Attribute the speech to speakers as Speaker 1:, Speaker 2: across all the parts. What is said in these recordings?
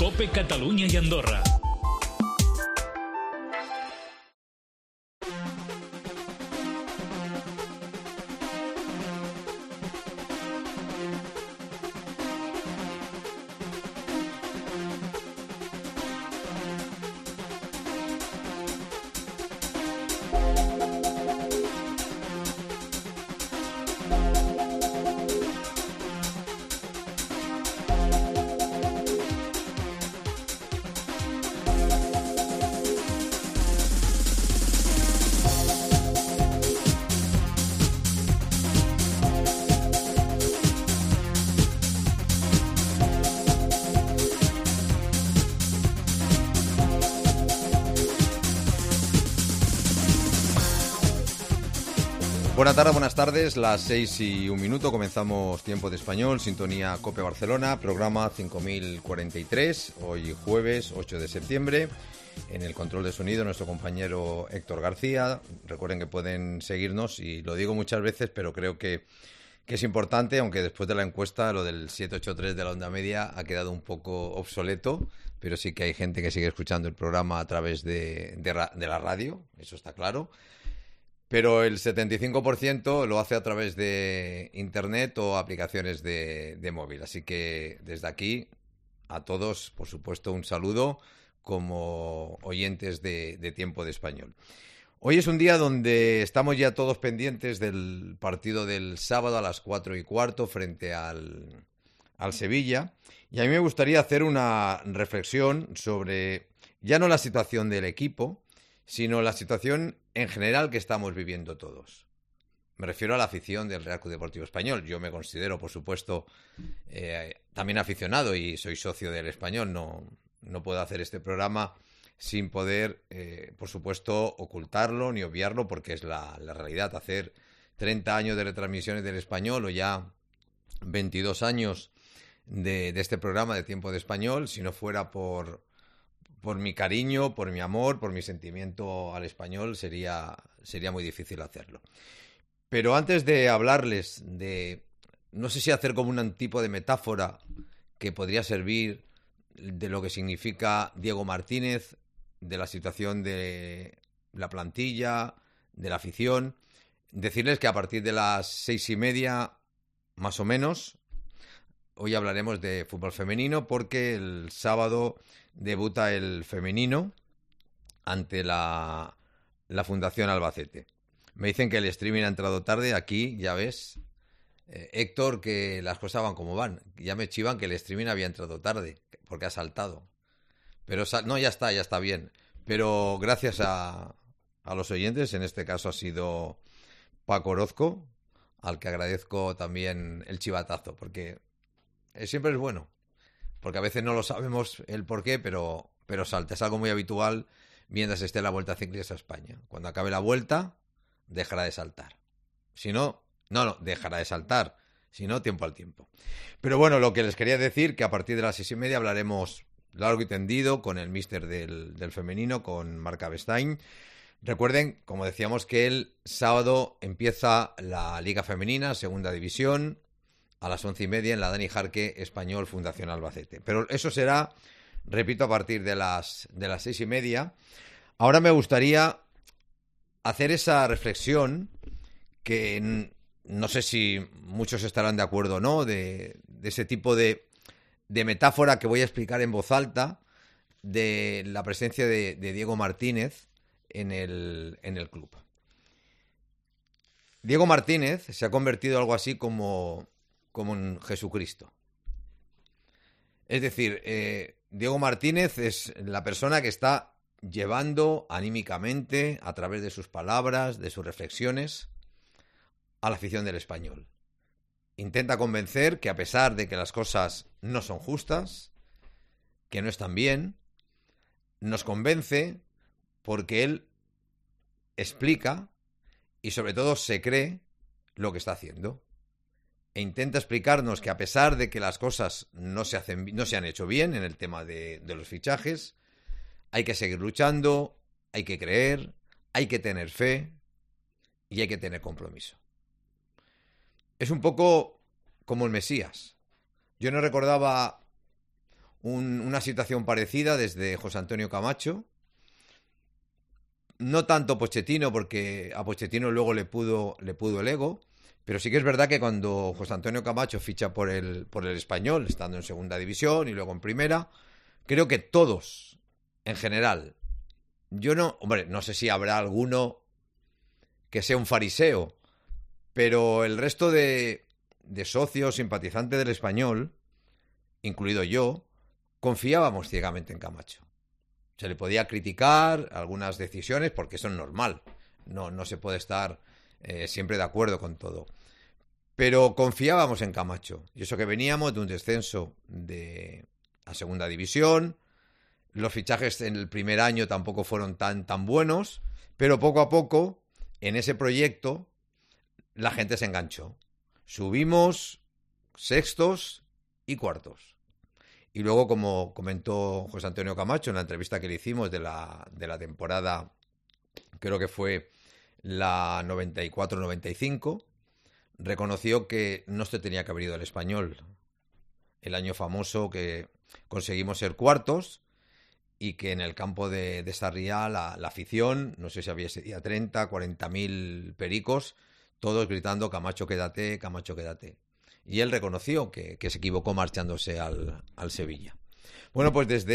Speaker 1: COPE Catalunya i Andorra.
Speaker 2: Buenas tardes, las 6:01, comenzamos Tiempo de Español, sintonía COPE Barcelona, programa 5043, hoy jueves 8 de septiembre. En el control de sonido nuestro compañero Héctor García. Recuerden que pueden seguirnos, y lo digo muchas veces, pero creo que es importante, aunque después de la encuesta lo del 783 de la onda media ha quedado un poco obsoleto, pero sí que hay gente que sigue escuchando el programa a través de la radio, eso está claro. Pero el 75% lo hace a través de internet o aplicaciones de móvil. Así que desde aquí a todos, por supuesto, un saludo como oyentes de Tiempo de Español. Hoy es un día donde estamos ya todos pendientes del partido del sábado a las 4:15 frente al Sevilla. Y a mí me gustaría hacer una reflexión sobre ya no la situación del equipo, sino la situación en general que estamos viviendo todos. Me refiero a la afición del Real Club Deportivo Español. Yo me considero, por supuesto, también aficionado y soy socio del Español. No puedo hacer este programa sin poder, por supuesto, ocultarlo ni obviarlo, porque es la realidad. Hacer 30 años de retransmisiones del Español o ya 22 años de este programa de Tiempo de Español, si no fuera por mi cariño, por mi amor, por mi sentimiento al Español, sería muy difícil hacerlo. Pero antes de hablarles de, no sé si hacer como un tipo de metáfora que podría servir de lo que significa Diego Martínez, de la situación de la plantilla, de la afición, decirles que a partir de las 6:30, más o menos, hoy hablaremos de fútbol femenino, porque el sábado debuta el femenino ante la Fundación Albacete. Me dicen que el streaming ha entrado tarde. Aquí, ya ves, Héctor, que las cosas van como van. Ya me chivan que el streaming había entrado tarde, porque ha saltado. Pero no, ya está bien. Pero gracias a los oyentes, en este caso ha sido Paco Orozco, al que agradezco también el chivatazo, porque siempre es bueno. Porque a veces no lo sabemos el porqué, pero salta. Es algo muy habitual mientras esté la Vuelta Ciclista a España. Cuando acabe la Vuelta, dejará de saltar. Si no, dejará de saltar. Si no, tiempo al tiempo. Pero bueno, lo que les quería decir, que a partir de las 6:30 hablaremos largo y tendido con el míster del femenino, con Marc Avestein. Recuerden, como decíamos, que el sábado empieza la Liga Femenina, Segunda División, a las 11:30 en la Dani Jarque Español Fundación Albacete. Pero eso será, repito, a partir de las 6:30. Ahora me gustaría hacer esa reflexión que no sé si muchos estarán de acuerdo o no, de ese tipo de metáfora que voy a explicar en voz alta, de la presencia de Diego Martínez en el club. Diego Martínez se ha convertido en algo así como en Jesucristo. Es decir, Diego Martínez es la persona que está llevando anímicamente, a través de sus palabras, de sus reflexiones, a la afición del Español. Intenta convencer que, a pesar de que las cosas no son justas, que no están bien, nos convence porque él explica y sobre todo se cree lo que está haciendo. E intenta explicarnos que, a pesar de que las cosas no se han hecho bien en el tema de los fichajes, hay que seguir luchando, hay que creer, hay que tener fe y hay que tener compromiso. Es un poco como el Mesías. Yo no recordaba una situación parecida desde José Antonio Camacho. No tanto Pochettino, porque a Pochettino luego le pudo el ego, pero sí que es verdad que cuando José Antonio Camacho ficha por el Español, estando en segunda división y luego en primera, creo que todos, en general, no sé si habrá alguno que sea un fariseo, pero el resto de socios, simpatizantes del Español, incluido yo, confiábamos ciegamente en Camacho. Se le podía criticar algunas decisiones porque eso es normal. No se puede estar siempre de acuerdo con todo. Pero confiábamos en Camacho. Y eso que veníamos de un descenso a segunda división. Los fichajes en el primer año tampoco fueron tan buenos. Pero poco a poco, en ese proyecto, la gente se enganchó. Subimos sextos y cuartos. Y luego, como comentó José Antonio Camacho en la entrevista que le hicimos de la temporada, creo que fue la 94-95, reconoció que no se tenía que haber ido al Español. El año famoso que conseguimos ser cuartos y que en el campo de Sarriá la afición, no sé si había ese día 30, 40.000 pericos, todos gritando Camacho quédate, Camacho quédate. Y él reconoció que se equivocó marchándose al Sevilla. Bueno, pues desde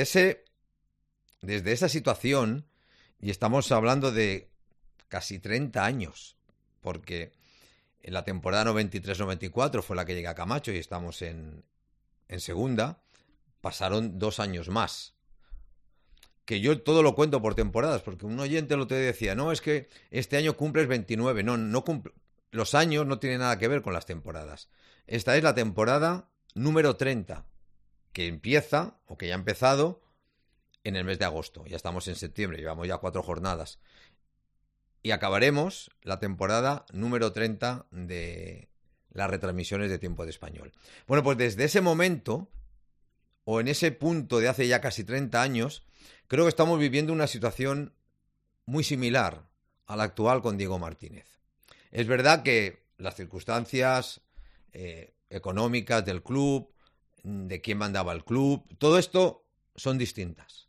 Speaker 2: esa situación, y estamos hablando de casi 30 años, porque en la temporada 93-94 fue la que llega Camacho y estamos en segunda, pasaron 2 años más. Que yo todo lo cuento por temporadas, porque un oyente lo te decía, no, es que este año cumples 29, no cumple. Los años no tienen nada que ver con las temporadas. Esta es la temporada número 30, que empieza, o que ya ha empezado, en el mes de agosto. Ya estamos en septiembre, llevamos ya 4 jornadas. Y acabaremos la temporada número 30 de las retransmisiones de Tiempo de Español. Bueno, pues desde ese momento, o en ese punto de hace ya casi 30 años, creo que estamos viviendo una situación muy similar a la actual con Diego Martínez. Es verdad que las circunstancias económicas del club, de quién mandaba el club, todo esto son distintas.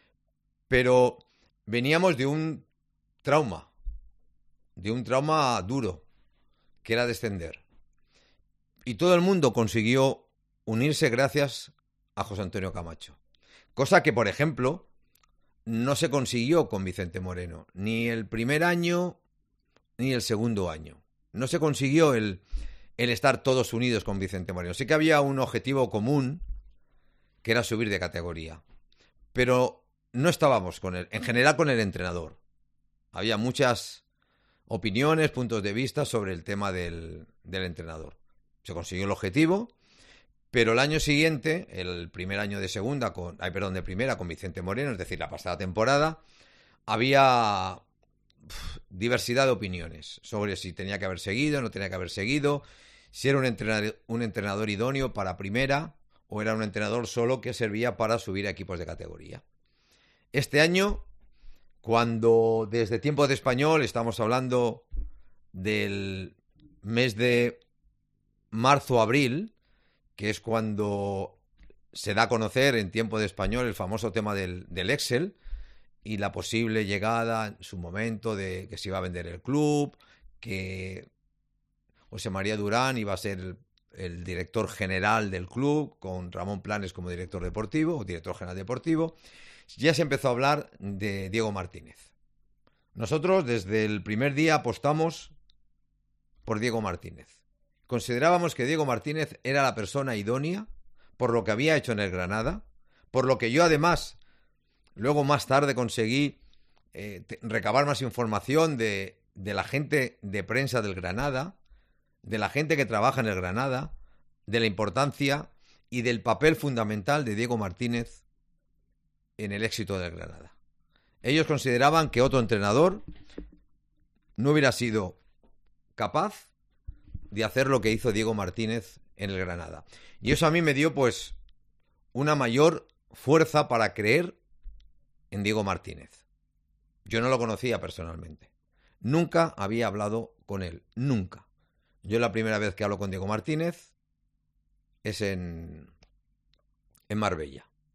Speaker 2: Pero veníamos de un trauma duro, que era descender. Y todo el mundo consiguió unirse gracias a José Antonio Camacho. Cosa que, por ejemplo, no se consiguió con Vicente Moreno, ni el primer año ni el segundo año. No se consiguió el estar todos unidos con Vicente Moreno. Sí que había un objetivo común, que era subir de categoría. Pero no estábamos en general con el entrenador. Había muchas opiniones, puntos de vista sobre el tema del entrenador. Se consiguió el objetivo, pero el año siguiente, el primer año de de primera con Vicente Moreno, es decir, la pasada temporada, había diversidad de opiniones sobre si tenía que haber seguido, no tenía que haber seguido, si era un entrenador idóneo para primera o era un entrenador solo que servía para subir a equipos de categoría. Este año, cuando desde Tiempo de Español estamos hablando del mes de marzo-abril, que es cuando se da a conocer en Tiempo de Español el famoso tema del Excel, y la posible llegada en su momento de que se iba a vender el club, que José María Durán iba a ser el director general del club, con Ramón Planes como director deportivo, o director general deportivo, ya se empezó a hablar de Diego Martínez. Nosotros desde el primer día apostamos por Diego Martínez. Considerábamos que Diego Martínez era la persona idónea por lo que había hecho en el Granada, por lo que yo además luego más tarde conseguí recabar más información de la gente de prensa del Granada, de la gente que trabaja en el Granada, de la importancia y del papel fundamental de Diego Martínez en el éxito del Granada. Ellos consideraban que otro entrenador no hubiera sido capaz de hacer lo que hizo Diego Martínez en el Granada. Y eso a mí me dio pues una mayor fuerza para creer en Diego Martínez. Yo no lo conocía personalmente. Nunca había hablado con él. Nunca. Yo la primera vez que hablo con Diego Martínez es en Marbella.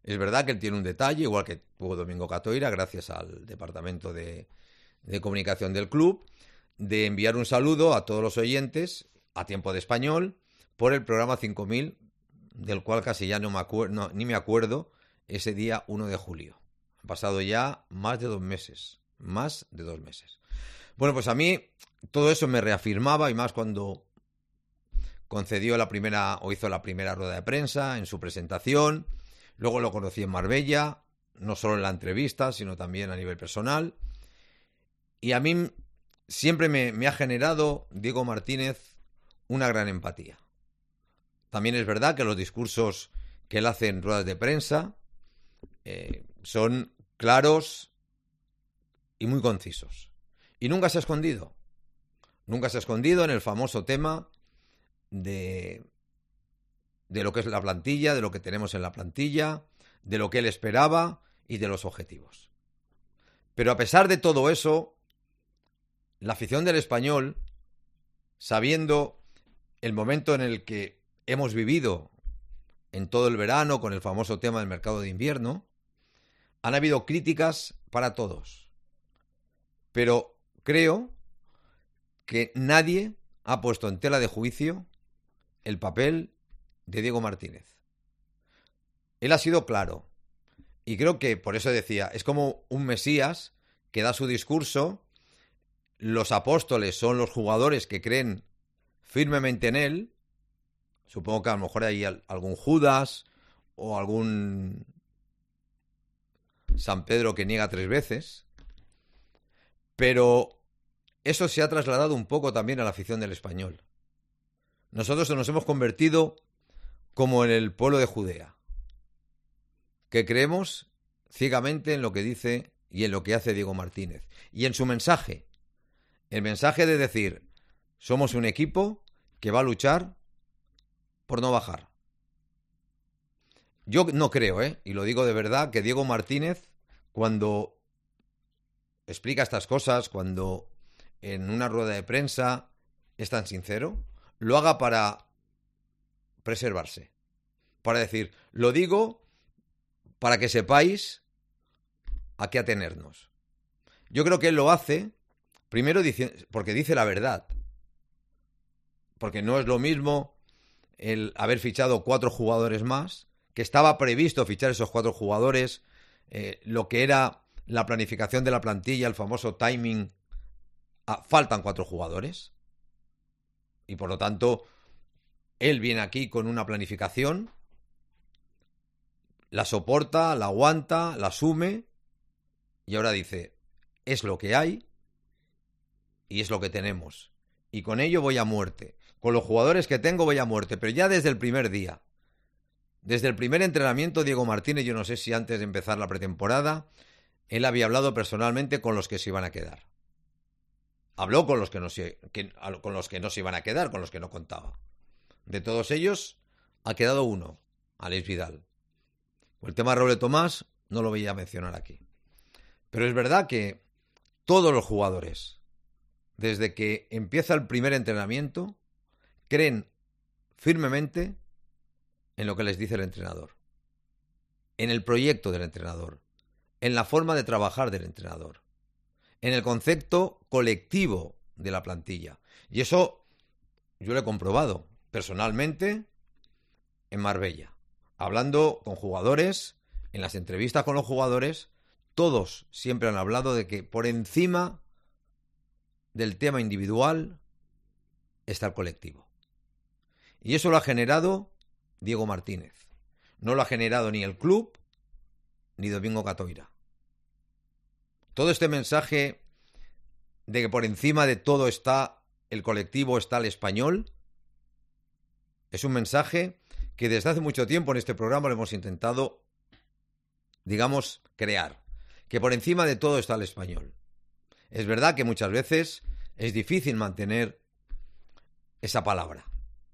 Speaker 2: Es verdad que él tiene un detalle, igual que tuvo Domingo Catoira, gracias al departamento de comunicación del club, de enviar un saludo a todos los oyentes a Tiempo de Español por el programa 5000, del cual casi ya ni me acuerdo, ese día 1 de julio. Han pasado ya más de 2 meses. Más de 2 meses. Bueno, pues a mí todo eso me reafirmaba, y más cuando concedió hizo la primera rueda de prensa en su presentación. Luego lo conocí en Marbella, no solo en la entrevista, sino también a nivel personal. Y a mí siempre me ha generado, Diego Martínez, una gran empatía. También es verdad que los discursos que él hace en ruedas de prensa son claros y muy concisos. Y nunca se ha escondido. Nunca se ha escondido en el famoso tema de lo que es la plantilla, de lo que tenemos en la plantilla, de lo que él esperaba y de los objetivos. Pero a pesar de todo eso, la afición del Español, sabiendo el momento en el que hemos vivido en todo el verano con el famoso tema del mercado de invierno, han habido críticas para todos. Pero creo que nadie ha puesto en tela de juicio el papel de Diego Martínez. Él ha sido claro. Y creo que, por eso decía, es como un Mesías que da su discurso. Los apóstoles son los jugadores que creen firmemente en él. Supongo que a lo mejor hay algún Judas o algún San Pedro que niega 3 veces. Pero eso se ha trasladado un poco también a la afición del Español. Nosotros nos hemos convertido como en el pueblo de Judea, que creemos ciegamente en lo que dice y en lo que hace Diego Martínez. Y en su mensaje, el mensaje de decir, somos un equipo que va a luchar por no bajar. Yo no creo, y lo digo de verdad, que Diego Martínez, cuando explica estas cosas, cuando en una rueda de prensa es tan sincero, lo haga para preservarse. Para decir, lo digo para que sepáis a qué atenernos. Yo creo que él lo hace, primero porque dice la verdad. Porque no es lo mismo el haber fichado 4 jugadores más, que estaba previsto fichar esos 4 jugadores, lo que era la planificación de la plantilla, el famoso timing, faltan 4 jugadores. Y por lo tanto, él viene aquí con una planificación, la soporta, la aguanta, la asume, y ahora dice, es lo que hay y es lo que tenemos. Y con ello voy a muerte. Con los jugadores que tengo voy a muerte, pero ya desde el primer día. Desde el primer entrenamiento, Diego Martínez, yo no sé si antes de empezar la pretemporada, él había hablado personalmente con los que se iban a quedar. Habló con los que no se iban a quedar, con los que no contaba. De todos ellos, ha quedado uno, Alex Vidal. El tema de Raúl Tomás no lo voy a mencionar aquí. Pero es verdad que todos los jugadores, desde que empieza el primer entrenamiento, creen firmemente en lo que les dice el entrenador, en el proyecto del entrenador, en la forma de trabajar del entrenador, en el concepto colectivo de la plantilla. Y eso yo lo he comprobado personalmente en Marbella, hablando con jugadores, en las entrevistas con los jugadores, todos siempre han hablado de que por encima del tema individual está el colectivo. Y eso lo ha generado Diego Martínez. No lo ha generado ni el club ni Domingo Catoira. Todo este mensaje de que por encima de todo está el colectivo, está el español, es un mensaje que desde hace mucho tiempo en este programa lo hemos intentado, digamos, crear. Que por encima de todo está el español. Es verdad que muchas veces es difícil mantener esa palabra.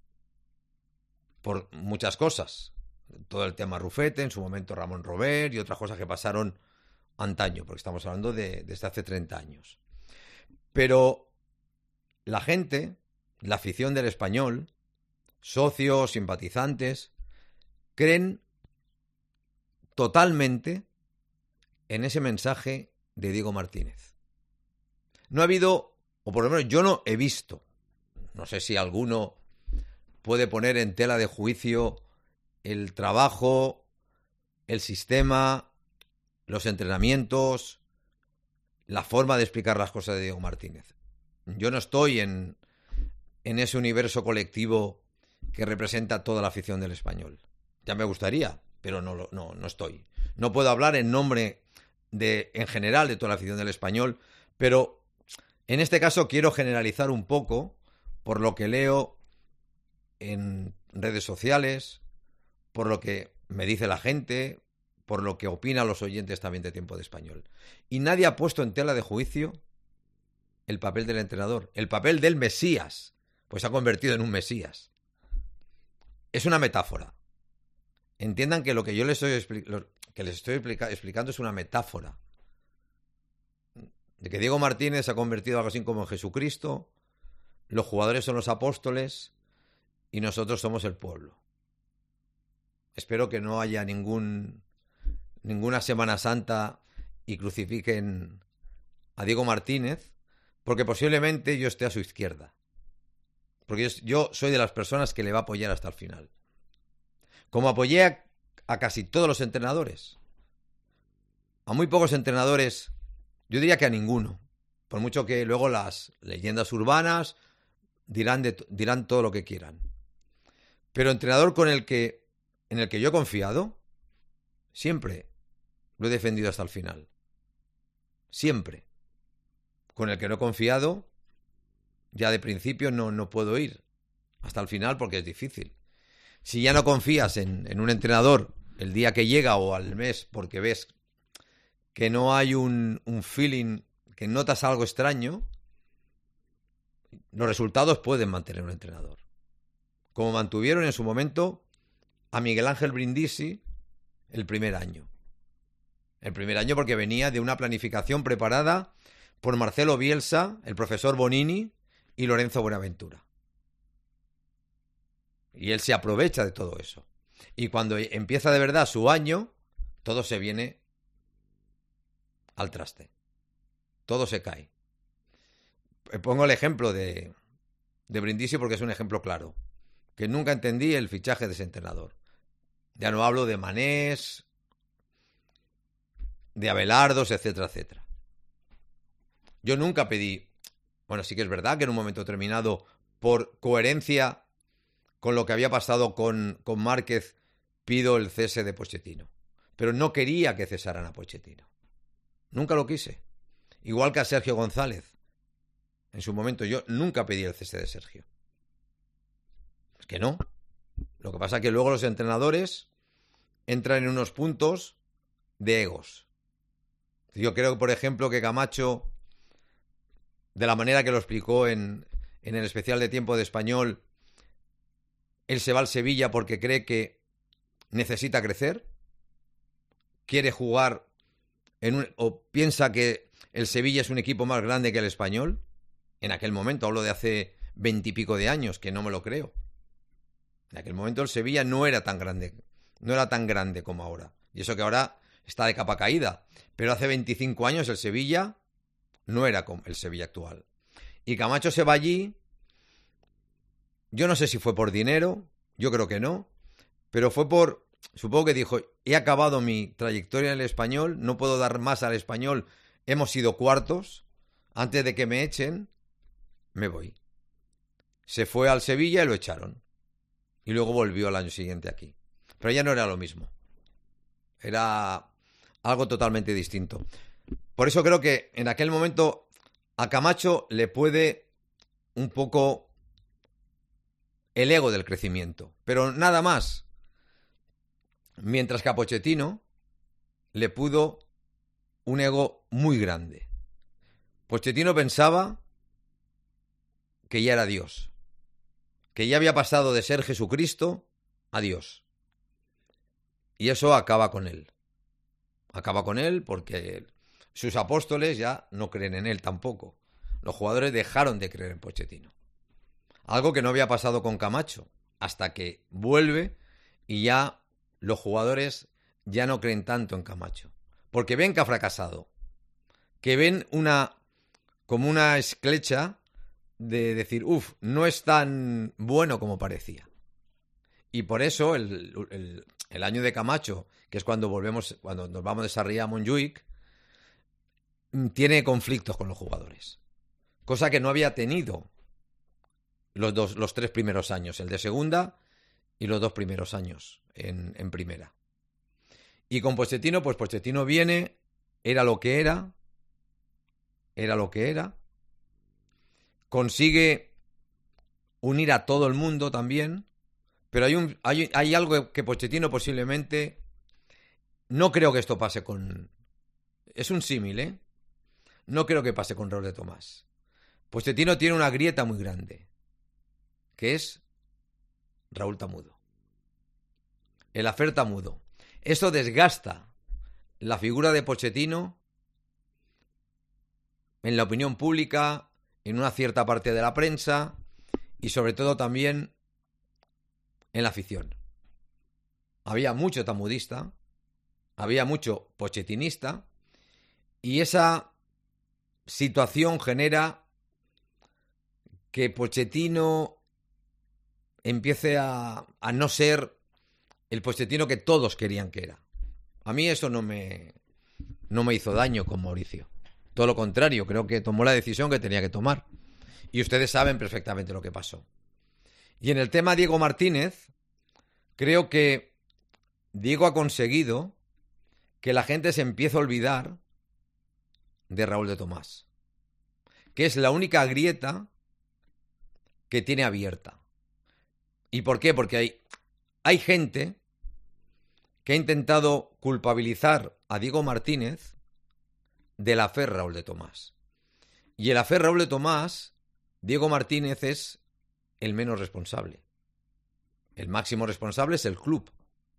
Speaker 2: Por muchas cosas. Todo el tema Rufete, en su momento Ramón Robert y otras cosas que pasaron antaño, porque estamos hablando desde hace 30 años. Pero la gente, la afición del español, socios, simpatizantes, creen totalmente en ese mensaje de Diego Martínez. No ha habido, o por lo menos yo no he visto, no sé si alguno puede poner en tela de juicio el trabajo, el sistema, los entrenamientos, la forma de explicar las cosas de Diego Martínez. Yo no estoy en ese universo colectivo que representa toda la afición del Español. Ya me gustaría, pero no estoy. No puedo hablar en nombre en general de toda la afición del Español, pero en este caso quiero generalizar un poco por lo que leo en redes sociales, por lo que me dice la gente, por lo que opinan los oyentes también de Tiempo de Español. Y nadie ha puesto en tela de juicio el papel del entrenador, el papel del Mesías, pues se ha convertido en un Mesías. Es una metáfora. Entiendan que lo que yo les estoy explicando es una metáfora. De que Diego Martínez se ha convertido algo así como en Jesucristo, los jugadores son los apóstoles y nosotros somos el pueblo. Espero que no haya ninguna Semana Santa y crucifiquen a Diego Martínez, porque posiblemente yo esté a su izquierda. Porque yo soy de las personas que le va a apoyar hasta el final. Como apoyé a casi todos los entrenadores. A muy pocos entrenadores, yo diría que a ninguno. Por mucho que luego las leyendas urbanas dirán todo lo que quieran. Pero entrenador en el que yo he confiado, siempre lo he defendido hasta el final. Siempre. Con el que no he confiado, ya de principio no puedo ir hasta el final porque es difícil. Si ya no confías en un entrenador el día que llega o al mes porque ves que no hay un feeling, que notas algo extraño, los resultados pueden mantener un entrenador. Como mantuvieron en su momento a Miguel Ángel Brindisi el primer año. El primer año porque venía de una planificación preparada por Marcelo Bielsa, el profesor Bonini y Lorenzo Buenaventura. Y él se aprovecha de todo eso. Y cuando empieza de verdad su año, todo se viene al traste. Todo se cae. Pongo el ejemplo de Brindisi porque es un ejemplo claro. Que nunca entendí el fichaje de ese entrenador. Ya no hablo de Manés, de Abelardos, etcétera, etcétera. Yo nunca pedí... Bueno, sí que es verdad que en un momento determinado, por coherencia con lo que había pasado con Márquez, pido el cese de Pochettino. Pero no quería que cesaran a Pochettino. Nunca lo quise. Igual que a Sergio González. En su momento yo nunca pedí el cese de Sergio. Es que no. Lo que pasa es que luego los entrenadores entran en unos puntos de egos. Yo creo, por ejemplo, que Camacho, de la manera que lo explicó en el especial de Tiempo de Español, él se va al Sevilla porque cree que necesita crecer, quiere jugar o piensa que el Sevilla es un equipo más grande que el Español. En aquel momento, hablo de hace 20 y pico de años, que no me lo creo. En aquel momento el Sevilla no era tan grande como ahora. Y eso que ahora está de capa caída. Pero hace 25 años el Sevilla no era como el Sevilla actual. Y Camacho se va allí. Yo no sé si fue por dinero, yo creo que no. Pero fue supongo que dijo, he acabado mi trayectoria en el Español, no puedo dar más al Español, hemos sido cuartos, antes de que me echen, me voy. Se fue al Sevilla y lo echaron. Y luego volvió al año siguiente aquí. Pero ya no era lo mismo. Era algo totalmente distinto. Por eso creo que en aquel momento a Camacho le puede un poco el ego del crecimiento. Pero nada más. Mientras que a Pochettino le pudo un ego muy grande. Pochettino pensaba que ya era Dios. Que ya había pasado de ser Jesucristo a Dios. Y eso acaba con él. Acaba con él porque sus apóstoles ya no creen en él tampoco. Los jugadores dejaron de creer en Pochettino. Algo que no había pasado con Camacho. Hasta que vuelve y ya los jugadores ya no creen tanto en Camacho. Porque ven que ha fracasado. Que ven como una esclecha de decir, no es tan bueno como parecía. Y por eso el año de Camacho, que es cuando nos vamos de Sarriá a Montjuïc, tiene conflictos con los jugadores. Cosa que no había tenido los 3 primeros años, el de segunda y los 2 primeros años en primera. Y con Pochettino, pues Pochettino viene, era lo que era, consigue unir a todo el mundo también, pero hay algo que Pochettino posiblemente, no creo que esto pase es un símil, ¿eh? No creo que pase con Raúl de Tomás. Pochettino tiene una grieta muy grande, que es Raúl Tamudo. El afer Tamudo. Esto desgasta la figura de Pochettino en la opinión pública, en una cierta parte de la prensa y sobre todo también en la afición. Había mucho tamudista, había mucho pochettinista y esa situación genera que Pochettino empiece a no ser el Pochettino que todos querían que era. A mí eso no me hizo daño con Mauricio. Todo lo contrario, creo que tomó la decisión que tenía que tomar. Y ustedes saben perfectamente lo que pasó. Y en el tema Diego Martínez, creo que Diego ha conseguido que la gente se empiece a olvidar de Raúl de Tomás, que es la única grieta que tiene abierta. ¿Y por qué? Porque hay gente que ha intentado culpabilizar a Diego Martínez del afer Raúl de Tomás. Y el afer Raúl de Tomás, Diego Martínez es el menos responsable. El máximo responsable es el club.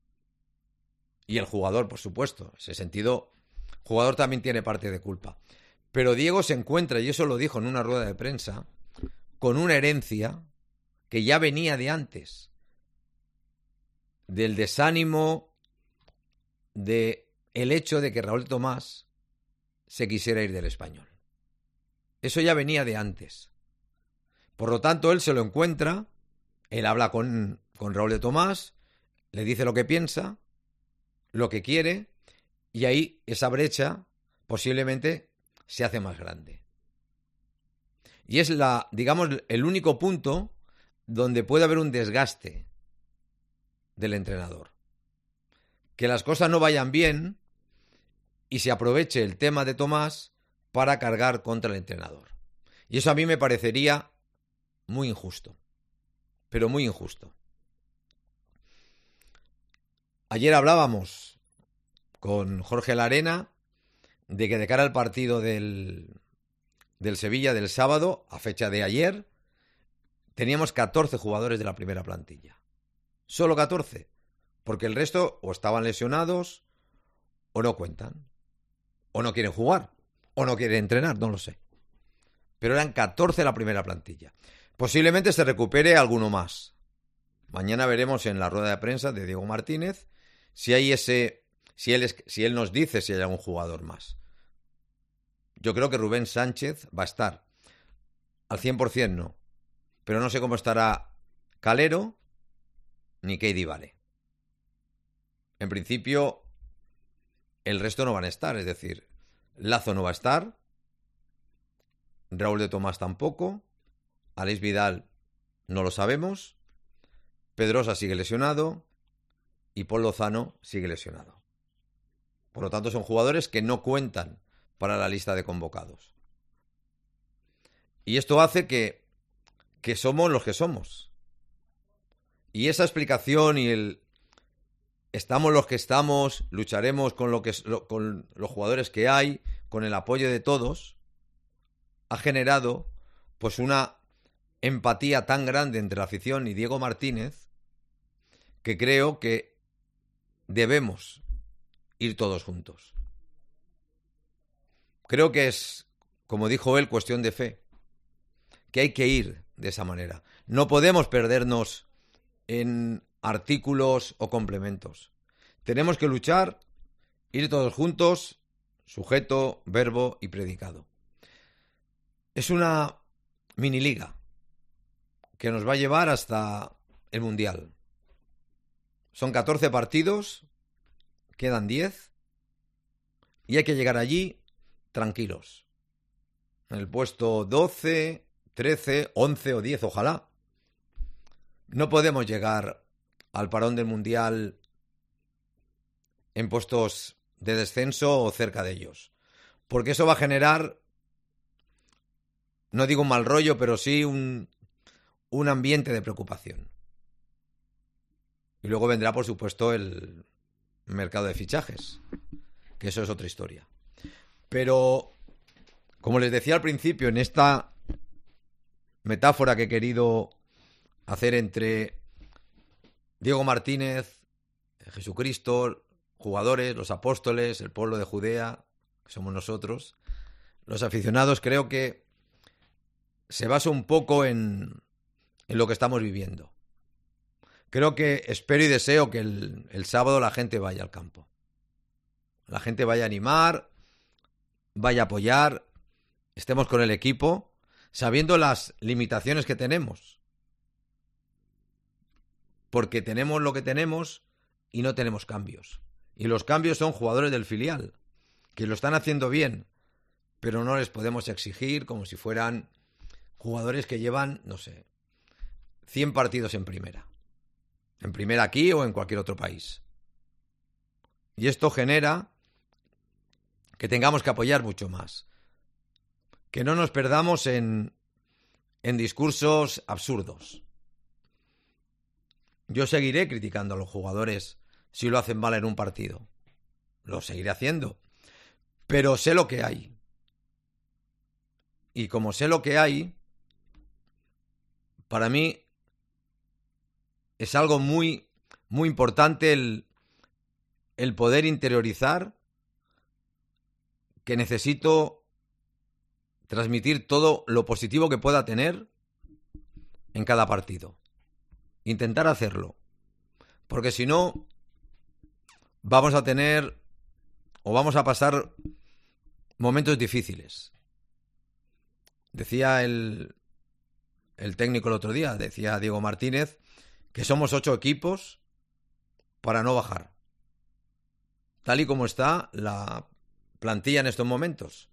Speaker 2: Y el jugador, por supuesto. En ese sentido, el jugador también tiene parte de culpa. Pero Diego se encuentra, y eso lo dijo en una rueda de prensa, con una herencia que ya venía de antes. Del desánimo, del hecho de que Raúl de Tomás se quisiera ir del Español. Eso ya venía de antes. Por lo tanto, él se lo encuentra, él habla con Raúl de Tomás, le dice lo que piensa, lo que quiere, y ahí esa brecha posiblemente se hace más grande. Y es el único punto donde puede haber un desgaste del entrenador. Que las cosas no vayan bien y se aproveche el tema de Tomás para cargar contra el entrenador. Y eso a mí me parecería muy injusto, pero muy injusto. Ayer hablábamos con Jorge Larena de que de cara al partido del Sevilla del sábado, a fecha de ayer, teníamos 14 jugadores de la primera plantilla. Solo 14, porque el resto o estaban lesionados o no cuentan, o no quieren jugar, o no quieren entrenar, no lo sé. Pero eran 14 la primera plantilla. Posiblemente se recupere alguno más. Mañana veremos en la rueda de prensa de Diego Martínez si él nos dice si hay algún jugador más. Yo creo que Rubén Sánchez va a estar. Al 100% no. Pero no sé cómo estará Calero ni Keidi Vale. En principio, el resto no van a estar. Es decir, Lazo no va a estar. Raúl de Tomás tampoco. Aleix Vidal no lo sabemos. Pedrosa sigue lesionado. Y Paul Lozano sigue lesionado. Por lo tanto, son jugadores que no cuentan para la lista de convocados. Y esto hace que somos los que somos. Y esa explicación y estamos los que estamos, lucharemos con los jugadores que hay, con el apoyo de todos, ha generado pues una empatía tan grande entre la afición y Diego Martínez que creo que debemos ir todos juntos. Creo que es, como dijo él, cuestión de fe, que hay que ir de esa manera. No podemos perdernos en artículos o complementos. Tenemos que luchar, ir todos juntos, sujeto, verbo y predicado. Es una mini liga que nos va a llevar hasta el Mundial. Son 14 partidos, quedan 10 y hay que llegar allí tranquilos. En el puesto 12, 13, 11 o 10, ojalá. No podemos llegar al parón del Mundial en puestos de descenso o cerca de ellos, porque eso va a generar, no digo un mal rollo, pero sí un ambiente de preocupación. Y luego vendrá, por supuesto, el mercado de fichajes, que eso es otra historia. Pero, como les decía al principio, en esta metáfora que he querido hacer entre Diego Martínez, Jesucristo, jugadores, los apóstoles, el pueblo de Judea, que somos nosotros, los aficionados, creo que se basa un poco en lo que estamos viviendo. Creo que espero y deseo que el sábado la gente vaya al campo. La gente vaya a animar, vaya a apoyar, estemos con el equipo, sabiendo las limitaciones que tenemos. Porque tenemos lo que tenemos y no tenemos cambios. Y los cambios son jugadores del filial, que lo están haciendo bien, pero no les podemos exigir como si fueran jugadores que llevan, no sé, 100 partidos en primera. En primera aquí o en cualquier otro país. Y esto genera que tengamos que apoyar mucho más. Que no nos perdamos en discursos absurdos. Yo seguiré criticando a los jugadores si lo hacen mal en un partido. Lo seguiré haciendo. Pero sé lo que hay. Y como sé lo que hay, para mí es algo muy, muy importante el poder interiorizar que necesito transmitir todo lo positivo que pueda tener en cada partido. Intentar hacerlo. Porque si no, vamos a tener o vamos a pasar momentos difíciles. Decía el técnico el otro día, decía Diego Martínez, que somos 8 equipos para no bajar. Tal y como está la plantilla en estos momentos.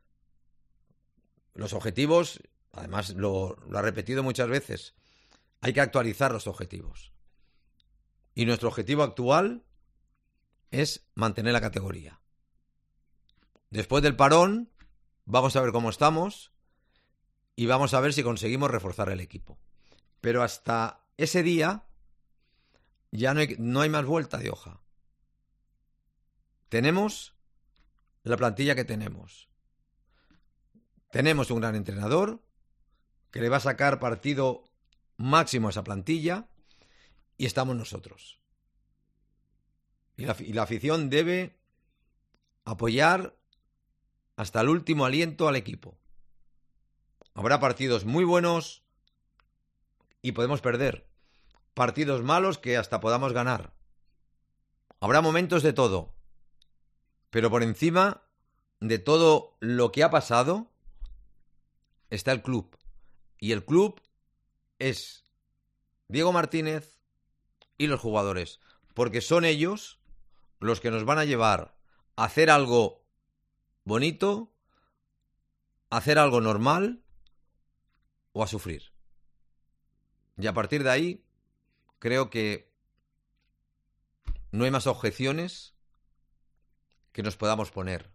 Speaker 2: Los objetivos, además lo ha repetido muchas veces, hay que actualizar los objetivos. Y nuestro objetivo actual es mantener la categoría. Después del parón, vamos a ver cómo estamos y vamos a ver si conseguimos reforzar el equipo. Pero hasta ese día ya no hay más vuelta de hoja. Tenemos la plantilla que tenemos. Tenemos un gran entrenador que le va a sacar partido máximo a esa plantilla y estamos nosotros. Y la afición debe apoyar hasta el último aliento al equipo. Habrá partidos muy buenos y podemos perder. Partidos malos que hasta podamos ganar. Habrá momentos de todo. Pero por encima de todo lo que ha pasado está el club. Y el club es Diego Martínez y los jugadores. Porque son ellos los que nos van a llevar a hacer algo bonito, a hacer algo normal o a sufrir. Y a partir de ahí, creo que no hay más objeciones que nos podamos poner.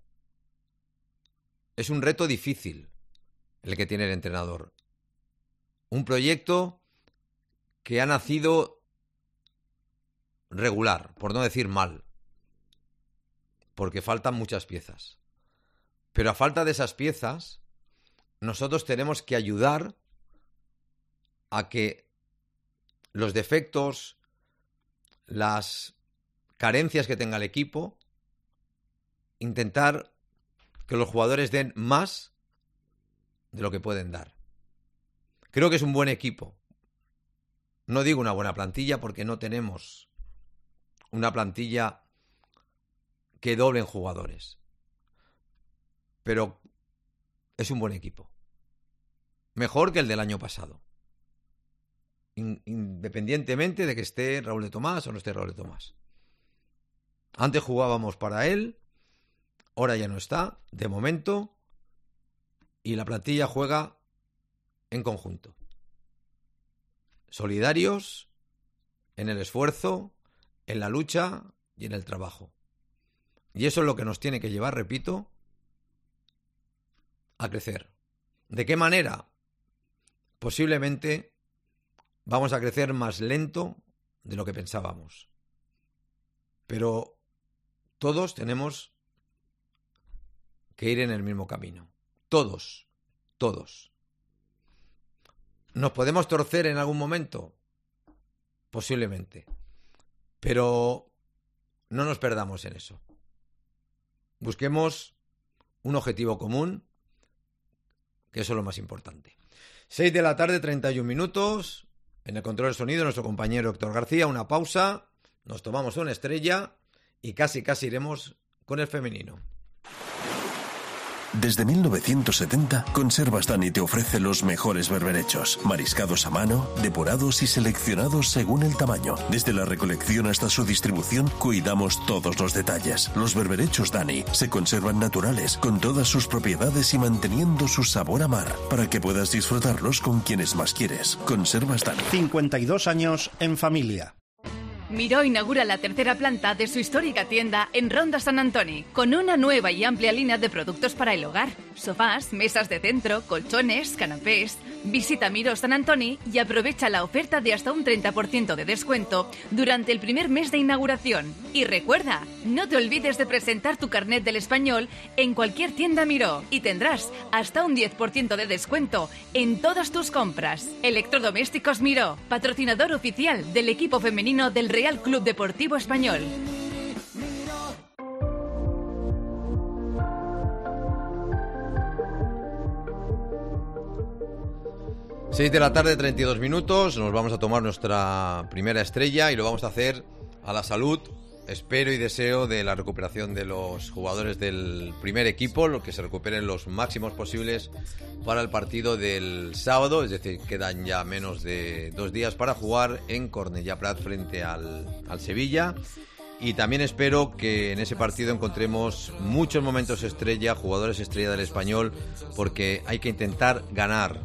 Speaker 2: Es un reto difícil el que tiene el entrenador. Un proyecto que ha nacido regular, por no decir mal, porque faltan muchas piezas. Pero a falta de esas piezas, nosotros tenemos que ayudar a que los defectos, las carencias que tenga el equipo, intentar que los jugadores den más de lo que pueden dar. Creo que es un buen equipo. No digo una buena plantilla porque no tenemos una plantilla que doble en jugadores. Pero es un buen equipo. Mejor que el del año pasado. Independientemente de que esté Raúl de Tomás o no esté Raúl de Tomás. Antes jugábamos para él, ahora ya no está, de momento, y la plantilla juega en conjunto. Solidarios en el esfuerzo, en la lucha y en el trabajo. Y eso es lo que nos tiene que llevar, repito, a crecer. ¿De qué manera? Posiblemente vamos a crecer más lento de lo que pensábamos. Pero todos tenemos que ir en el mismo camino. Todos. ¿Nos podemos torcer en algún momento? Posiblemente. Pero no nos perdamos en eso. Busquemos un objetivo común, que eso es lo más importante. 6 de la tarde, 31 minutos. En el control del sonido, nuestro compañero Héctor García. Una pausa. Nos tomamos una estrella y casi iremos con el femenino.
Speaker 3: Desde 1970, Conservas Dani te ofrece los mejores berberechos, mariscados a mano, depurados y seleccionados según el tamaño. Desde la recolección hasta su distribución, cuidamos todos los detalles. Los berberechos Dani se conservan naturales, con todas sus propiedades y manteniendo su sabor a mar, para que puedas disfrutarlos con quienes más quieres. Conservas Dani.
Speaker 4: 52 años en familia.
Speaker 5: Miró inaugura la tercera planta de su histórica tienda en Ronda San Antoni, con una nueva y amplia línea de productos para el hogar. Sofás, mesas de centro, colchones, canapés. Visita Miró San Antoni y aprovecha la oferta de hasta un 30% de descuento durante el primer mes de inauguración. Y recuerda, no te olvides de presentar tu carnet del español en cualquier tienda Miró y tendrás hasta un 10% de descuento en todas tus compras. Electrodomésticos Miró, patrocinador oficial del equipo femenino del Real Club Deportivo Español.
Speaker 2: Seis de la tarde, 32 minutos. Nos vamos a tomar nuestra primera estrella y lo vamos a hacer a la salud, espero y deseo, de la recuperación de los jugadores del primer equipo, lo que se recuperen los máximos posibles para el partido del sábado, es decir, quedan ya menos de 2 días para jugar en Cornellà Prat frente al Sevilla. Y también espero que en ese partido encontremos muchos momentos estrella, jugadores estrella del Español, porque hay que intentar ganar.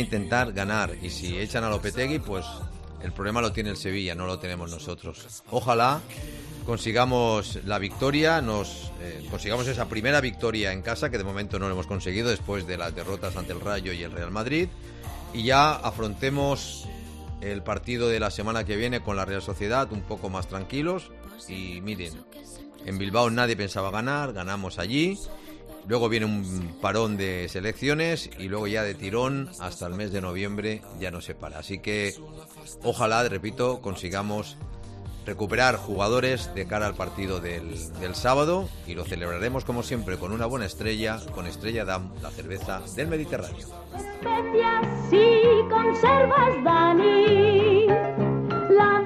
Speaker 2: Y si echan a Lopetegui, pues el problema lo tiene el Sevilla, no lo tenemos nosotros. Ojalá consigamos la victoria, consigamos esa primera victoria en casa, que de momento no lo hemos conseguido después de las derrotas ante el Rayo y el Real Madrid, y ya afrontemos el partido de la semana que viene con la Real Sociedad un poco más tranquilos. Y miren, en Bilbao nadie pensaba ganar, ganamos allí. Luego viene un parón de selecciones y luego ya de tirón hasta el mes de noviembre ya no se para. Así que ojalá, repito, consigamos recuperar jugadores de cara al partido del sábado, y lo celebraremos como siempre con una buena estrella, con Estrella Damm, la cerveza del Mediterráneo.
Speaker 6: Especias y conservas Dani, la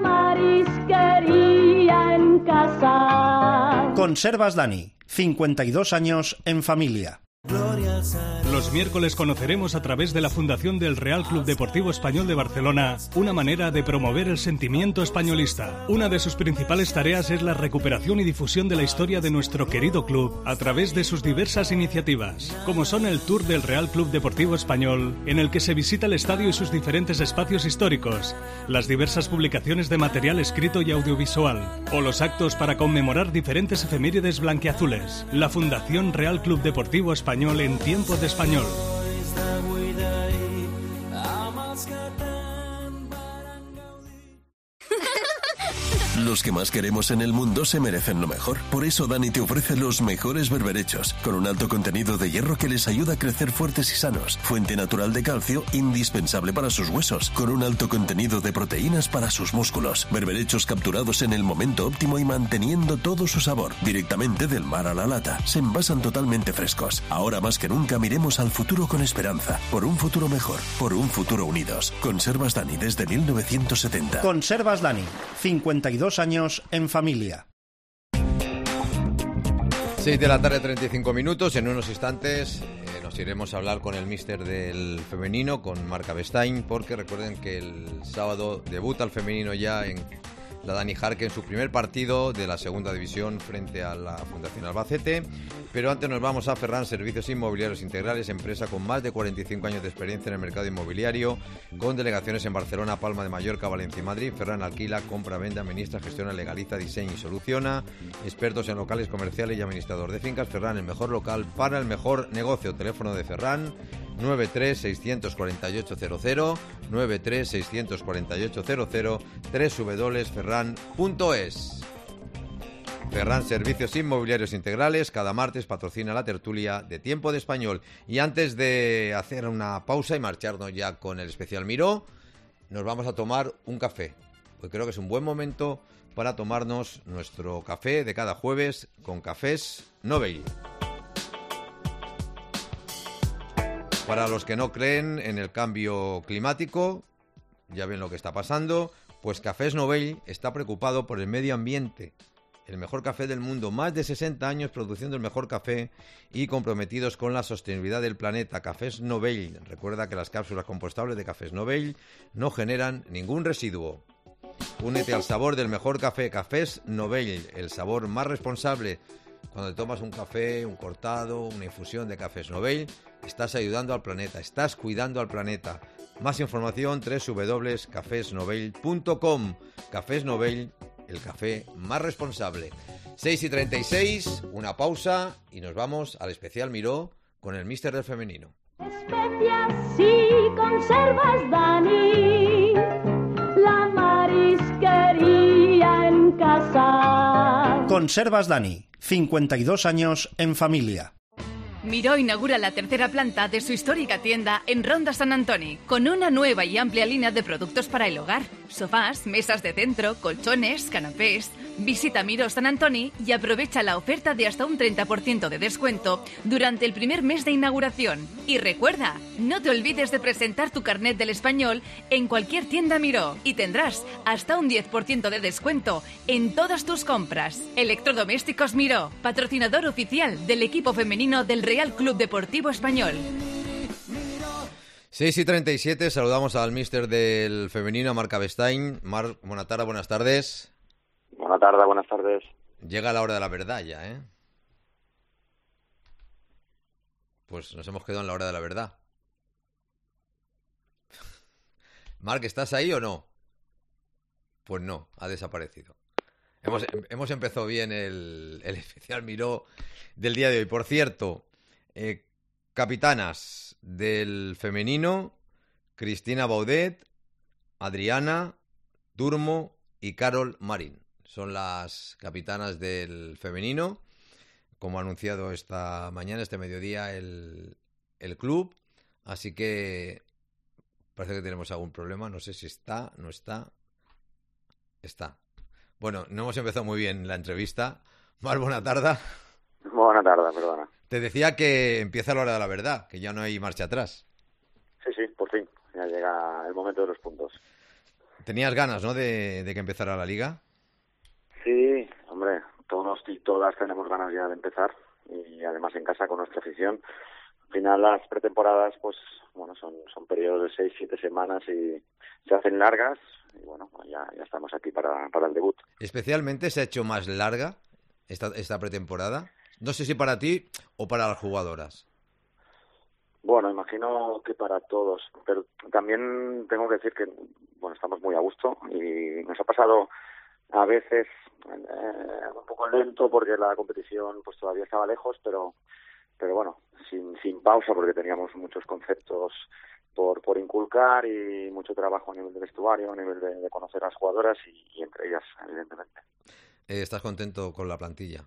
Speaker 6: marisquería en casa.
Speaker 4: Conservas Dani, 52 años en familia.
Speaker 1: Los miércoles conoceremos a través de la Fundación del Real Club Deportivo Español de Barcelona una manera de promover el sentimiento españolista. Una de sus principales tareas es la recuperación y difusión de la historia de nuestro querido club a través de sus diversas iniciativas, como son el Tour del Real Club Deportivo Español, en el que se visita el estadio y sus diferentes espacios históricos, las diversas publicaciones de material escrito y audiovisual, o los actos para conmemorar diferentes efemérides blanquiazules. La Fundación Real Club Deportivo Español en tiempo de español.
Speaker 3: Los que más queremos en el mundo se merecen lo mejor. Por eso Dani te ofrece los mejores berberechos, con un alto contenido de hierro que les ayuda a crecer fuertes y sanos, fuente natural de calcio indispensable para sus huesos, con un alto contenido de proteínas para sus músculos. Berberechos capturados en el momento óptimo y manteniendo todo su sabor, directamente del mar a la lata. Se envasan totalmente frescos. Ahora más que nunca miremos al futuro con esperanza, por un futuro mejor, por un futuro unidos. Conservas Dani desde 1970.
Speaker 4: Conservas Dani, 52 52 años en familia.
Speaker 2: 6 de la tarde, 35 minutos. En unos instantes nos iremos a hablar con el míster del femenino, con Marc Avestaing, porque recuerden que el sábado debuta el femenino ya en la Dani Jarque en su primer partido de la segunda división frente a la Fundación Albacete. Pero antes nos vamos a Ferran Servicios Inmobiliarios Integrales, empresa con más de 45 años de experiencia en el mercado inmobiliario, con delegaciones en Barcelona, Palma de Mallorca, Valencia y Madrid. Ferran alquila, compra, vende, administra, gestiona, legaliza, diseña y soluciona. Expertos en locales comerciales y administrador de fincas. Ferran, el mejor local para el mejor negocio. Teléfono de Ferran 93-648-00, 93-648-00, www.ferran.es. Ferran Servicios Inmobiliarios Integrales, cada martes patrocina la tertulia de Tiempo de Español. Y antes de hacer una pausa y marcharnos ya con el especial Miró, nos vamos a tomar un café. Pues creo que es un buen momento para tomarnos nuestro café de cada jueves con Cafés Nobel. Para los que no creen en el cambio climático, ya ven lo que está pasando, pues Cafés Nobel está preocupado por el medio ambiente. El mejor café del mundo, más de 60 años produciendo el mejor café y comprometidos con la sostenibilidad del planeta. Cafés Nobel. Recuerda que las cápsulas compostables de Cafés Nobel no generan ningún residuo. Únete al sabor del mejor café. Cafés Nobel, el sabor más responsable. Cuando te tomas un café, un cortado, una infusión de Cafés Nobel, estás ayudando al planeta, estás cuidando al planeta. Más información, www.cafesnobel.com. Cafés Nobel, el café más responsable. 6:36, una pausa y nos vamos al especial Miró con el míster del femenino.
Speaker 6: Especias y conservas, Dani, la marisquería en casa.
Speaker 4: Conservas Dani, 52 años en familia.
Speaker 5: Miró inaugura la tercera planta de su histórica tienda en Ronda Sant Antoni, con una nueva y amplia línea de productos para el hogar. Sofás, mesas de centro, colchones, canapés. Visita Miró Sant Antoni y aprovecha la oferta de hasta un 30% de descuento durante el primer mes de inauguración. Y recuerda, no te olvides de presentar tu carnet del español en cualquier tienda Miró y tendrás hasta un 10% de descuento en todas tus compras. Electrodomésticos Miró, patrocinador oficial del equipo femenino del Real Club Deportivo Español.
Speaker 2: 6:37, saludamos al míster del femenino, Marc Avestaing. Marc, buenas tardes.
Speaker 7: Buenas tardes.
Speaker 2: Llega la hora de la verdad ya, ¿eh? Pues nos hemos quedado en la hora de la verdad. Marc, ¿estás ahí o no? Pues no, ha desaparecido. Hemos empezado bien el especial Miró del día de hoy. Por cierto, capitanas del femenino, Cristina Baudet, Adriana, Durmo y Carol Marín. Son las capitanas del femenino, como ha anunciado esta mañana, este mediodía, el club. Así que parece que tenemos algún problema. No sé si está, no está. Está. Bueno, no hemos empezado muy bien la entrevista. Mar, buena tarde.
Speaker 7: Buena tarde, perdona.
Speaker 2: Te decía que empieza la hora de la verdad, que ya no hay marcha atrás.
Speaker 7: Sí, por fin. Ya llega el momento de los puntos.
Speaker 2: ¿Tenías ganas, no, de que empezara la liga?
Speaker 7: Sí, hombre, todos y todas tenemos ganas ya de empezar. Y además en casa con nuestra afición. Al final las pretemporadas, pues, bueno, son periodos de 6-7 semanas y se hacen largas. Y bueno, ya estamos aquí para el debut.
Speaker 2: ¿Especialmente se ha hecho más larga esta pretemporada? No sé si para ti o para las jugadoras.
Speaker 7: Bueno, imagino que para todos, pero también tengo que decir que bueno, estamos muy a gusto y nos ha pasado a veces un poco lento porque la competición pues todavía estaba lejos, pero bueno, sin pausa porque teníamos muchos conceptos por inculcar y mucho trabajo a nivel de vestuario, a nivel de conocer a las jugadoras y entre ellas, evidentemente.
Speaker 2: ¿Estás contento con la plantilla?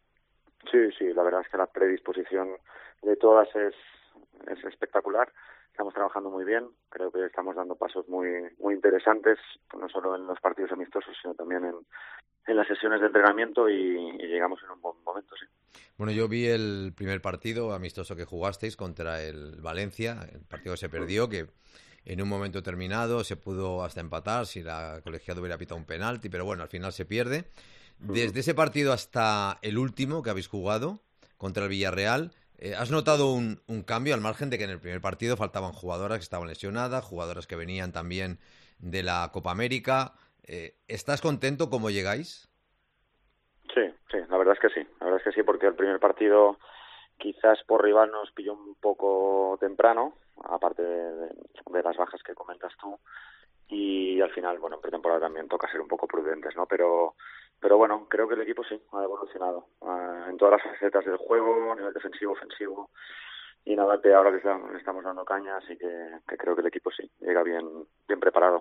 Speaker 7: Sí, la verdad es que la predisposición de todas es espectacular. Estamos trabajando muy bien, creo que estamos dando pasos muy interesantes, no solo en los partidos amistosos, sino también en las sesiones de entrenamiento y llegamos en un buen momento, sí.
Speaker 2: Bueno, yo vi el primer partido amistoso que jugasteis contra el Valencia, el partido que se perdió, que en un momento determinado se pudo hasta empatar si la colegiado hubiera pitado un penalti, pero bueno, al final se pierde. Desde ese partido hasta el último que habéis jugado contra el Villarreal, ¿has notado un cambio al margen de que en el primer partido faltaban jugadoras que estaban lesionadas, jugadoras que venían también de la Copa América? ¿Estás contento cómo llegáis?
Speaker 7: Sí, la verdad es que sí, porque el primer partido quizás por rival nos pilló un poco temprano, aparte de las bajas que comentas tú, y al final, bueno, en pretemporada también toca ser un poco prudentes, ¿no? Pero bueno, creo que el equipo sí ha evolucionado en todas las facetas del juego, a nivel defensivo, ofensivo, y nada, ahora que le estamos dando caña, así que creo que el equipo sí llega bien preparado.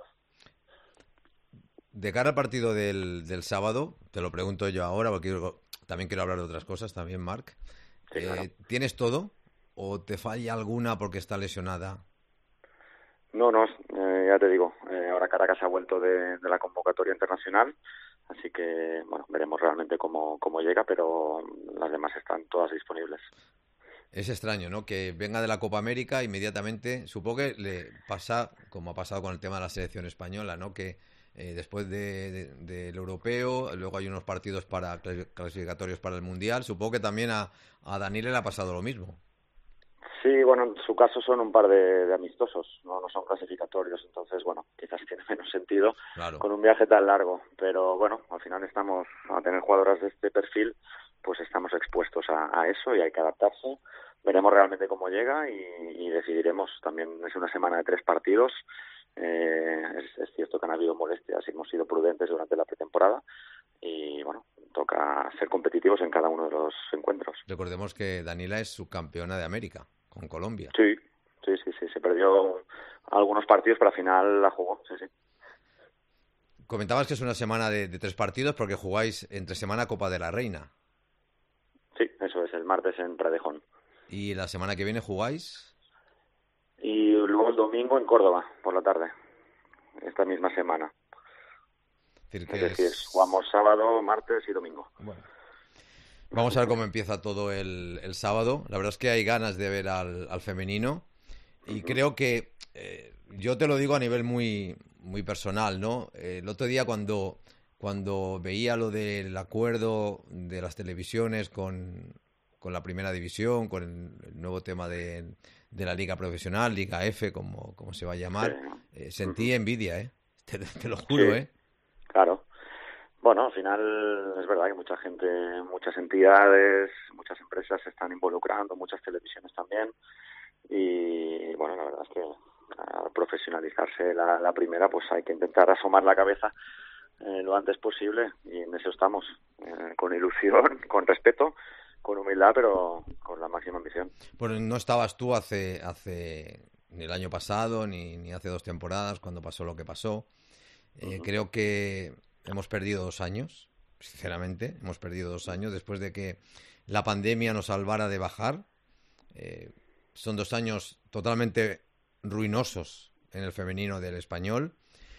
Speaker 2: De cara al partido del sábado, te lo pregunto yo ahora, porque también quiero hablar de otras cosas también, Marc.
Speaker 7: Sí, claro.
Speaker 2: ¿Tienes todo o te falla alguna porque está lesionada?
Speaker 7: No, ya te digo, ahora Caracas ha vuelto de la convocatoria internacional, así que bueno, veremos realmente cómo llega, pero las demás están todas disponibles.
Speaker 2: Es extraño, ¿no? Que venga de la Copa América inmediatamente, supongo que le pasa, como ha pasado con el tema de la selección española, ¿no? Que después del europeo, luego hay unos partidos clasificatorios para el Mundial, supongo que también a Daniela le ha pasado lo mismo.
Speaker 7: Sí, bueno, en su caso son un par de amistosos, no son clasificatorios, entonces, bueno, quizás tiene menos sentido
Speaker 2: Claro.
Speaker 7: Con un viaje tan largo, pero bueno, al final estamos a tener jugadoras de este perfil, pues estamos expuestos a eso y hay que adaptarse. Veremos realmente cómo llega y decidiremos. También es una semana de 3 partidos, es cierto que han habido molestias y hemos sido prudentes durante la pretemporada y bueno, toca ser competitivos en cada uno de los encuentros.
Speaker 2: Recordemos que Daniela es subcampeona de América con Colombia.
Speaker 7: Sí, se perdió algunos partidos, pero al final la jugó, sí.
Speaker 2: Comentabas que es una semana de 3 partidos porque jugáis entre semana Copa de la Reina.
Speaker 7: Sí, eso es, el martes en Pradejón.
Speaker 2: ¿Y la semana que viene jugáis?
Speaker 7: Y luego el domingo en Córdoba, por la tarde, esta misma semana.
Speaker 2: Es
Speaker 7: decir, jugamos sábado, martes y domingo.
Speaker 2: Bueno. Vamos a ver cómo empieza todo el sábado. La verdad es que hay ganas de ver al femenino. Y creo que, yo te lo digo a nivel muy, muy personal, ¿no? El otro día cuando veía lo del acuerdo de las televisiones con la primera división, con el nuevo tema de la liga profesional, Liga F, como se va a llamar, sentí envidia, ¿eh? Te lo juro,
Speaker 7: sí. Claro. Bueno, al final es verdad que mucha gente, muchas entidades, muchas empresas se están involucrando, muchas televisiones también. Y bueno, la verdad es que al profesionalizarse la primera, pues hay que intentar asomar la cabeza lo antes posible y en eso estamos, con ilusión, con respeto, con humildad, pero con la máxima ambición.
Speaker 2: Pues no estabas tú hace ni el año pasado ni hace 2 temporadas cuando pasó lo que pasó. Creo que hemos perdido 2 años, sinceramente, hemos perdido 2 años después de que la pandemia nos salvara de bajar. Son 2 años totalmente ruinosos en el femenino del Español.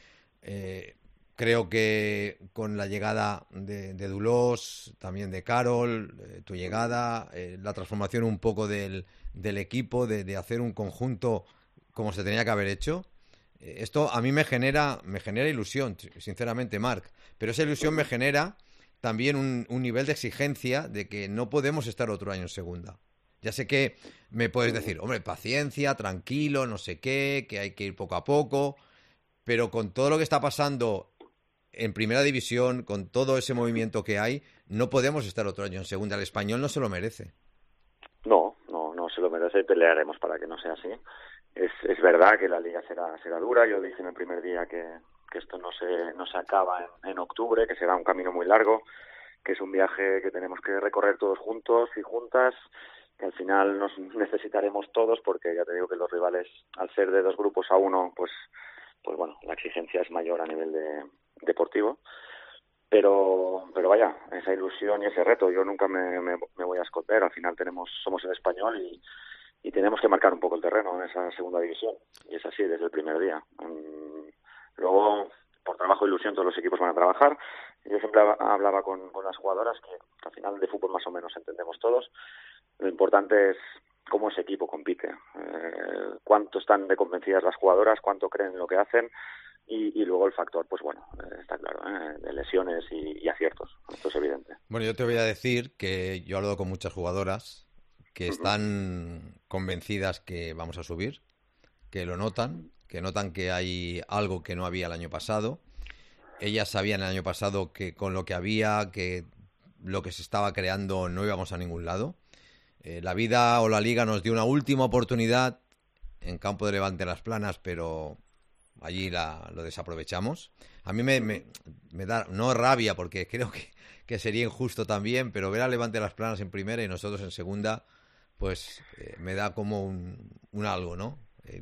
Speaker 2: Creo que con la llegada de Dulós, también de Carol, tu llegada, la transformación un poco del equipo, de hacer un conjunto como se tenía que haber hecho, esto a mí me genera ilusión, sinceramente, Marc. Pero esa ilusión me genera también un nivel de exigencia de que no podemos estar otro año en segunda. Ya sé que me puedes decir, hombre, paciencia, tranquilo, no sé qué, que hay que ir poco a poco, pero con todo lo que está pasando en primera división, con todo ese movimiento que hay, no podemos estar otro año en segunda. El Español no se lo merece.
Speaker 7: No se lo merece y pelearemos para que no sea así. Es verdad que la liga será dura. Yo dije en el primer día que esto no se acaba en octubre, que será un camino muy largo, que es un viaje que tenemos que recorrer todos juntos y juntas, que al final nos necesitaremos todos, porque ya te digo que los rivales, al ser de 2 grupos a 1, pues bueno, la exigencia es mayor a nivel deportivo. Pero vaya, esa ilusión y ese reto, yo nunca me voy a esconder. Al final somos el Español y tenemos que marcar un poco el terreno en esa segunda división, y es así desde el primer día. Luego, por trabajo e ilusión, todos los equipos van a trabajar. Yo siempre hablaba con las jugadoras que al final de fútbol más o menos entendemos todos. Lo importante es cómo ese equipo compite, cuánto están de convencidas las jugadoras, cuánto creen en lo que hacen, y luego el factor, pues bueno, está claro, de lesiones y aciertos, esto es evidente.
Speaker 2: Bueno, yo te voy a decir que yo he hablado con muchas jugadoras que están convencidas que vamos a subir, que lo notan, que hay algo que no había el año pasado. Ellas sabían el año pasado que con lo que había, que lo que se estaba creando no íbamos a ningún lado. La vida o la liga nos dio una última oportunidad en campo de Levante Las Planas, pero allí lo desaprovechamos. A mí me da, no rabia, porque creo que sería injusto también, pero ver a Levante Las Planas en primera y nosotros en segunda, pues me da como un algo, ¿no?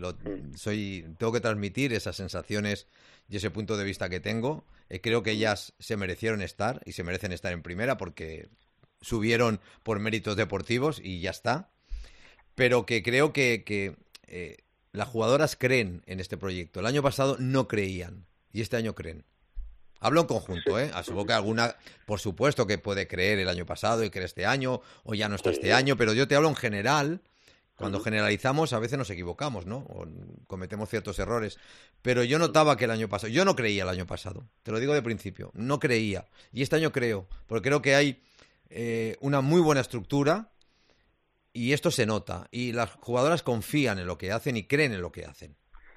Speaker 2: Tengo que transmitir esas sensaciones y ese punto de vista que tengo. Creo que ellas se merecieron estar y se merecen estar en primera porque subieron por méritos deportivos y ya está. Pero que creo que las jugadoras creen en este proyecto. El año pasado no creían y este año creen. Hablo en conjunto, ¿eh? Supongo que alguna, por supuesto, que puede creer el año pasado y cree este año o ya no está este año, pero yo te hablo en general. Cuando generalizamos a veces nos equivocamos, ¿no? O cometemos ciertos errores. Pero yo notaba que el año pasado, yo no creía el año pasado, te lo digo de principio, no creía. Y este año creo, porque creo que hay una muy buena estructura y esto se nota. Y las jugadoras confían en lo que hacen y creen en lo que hacen.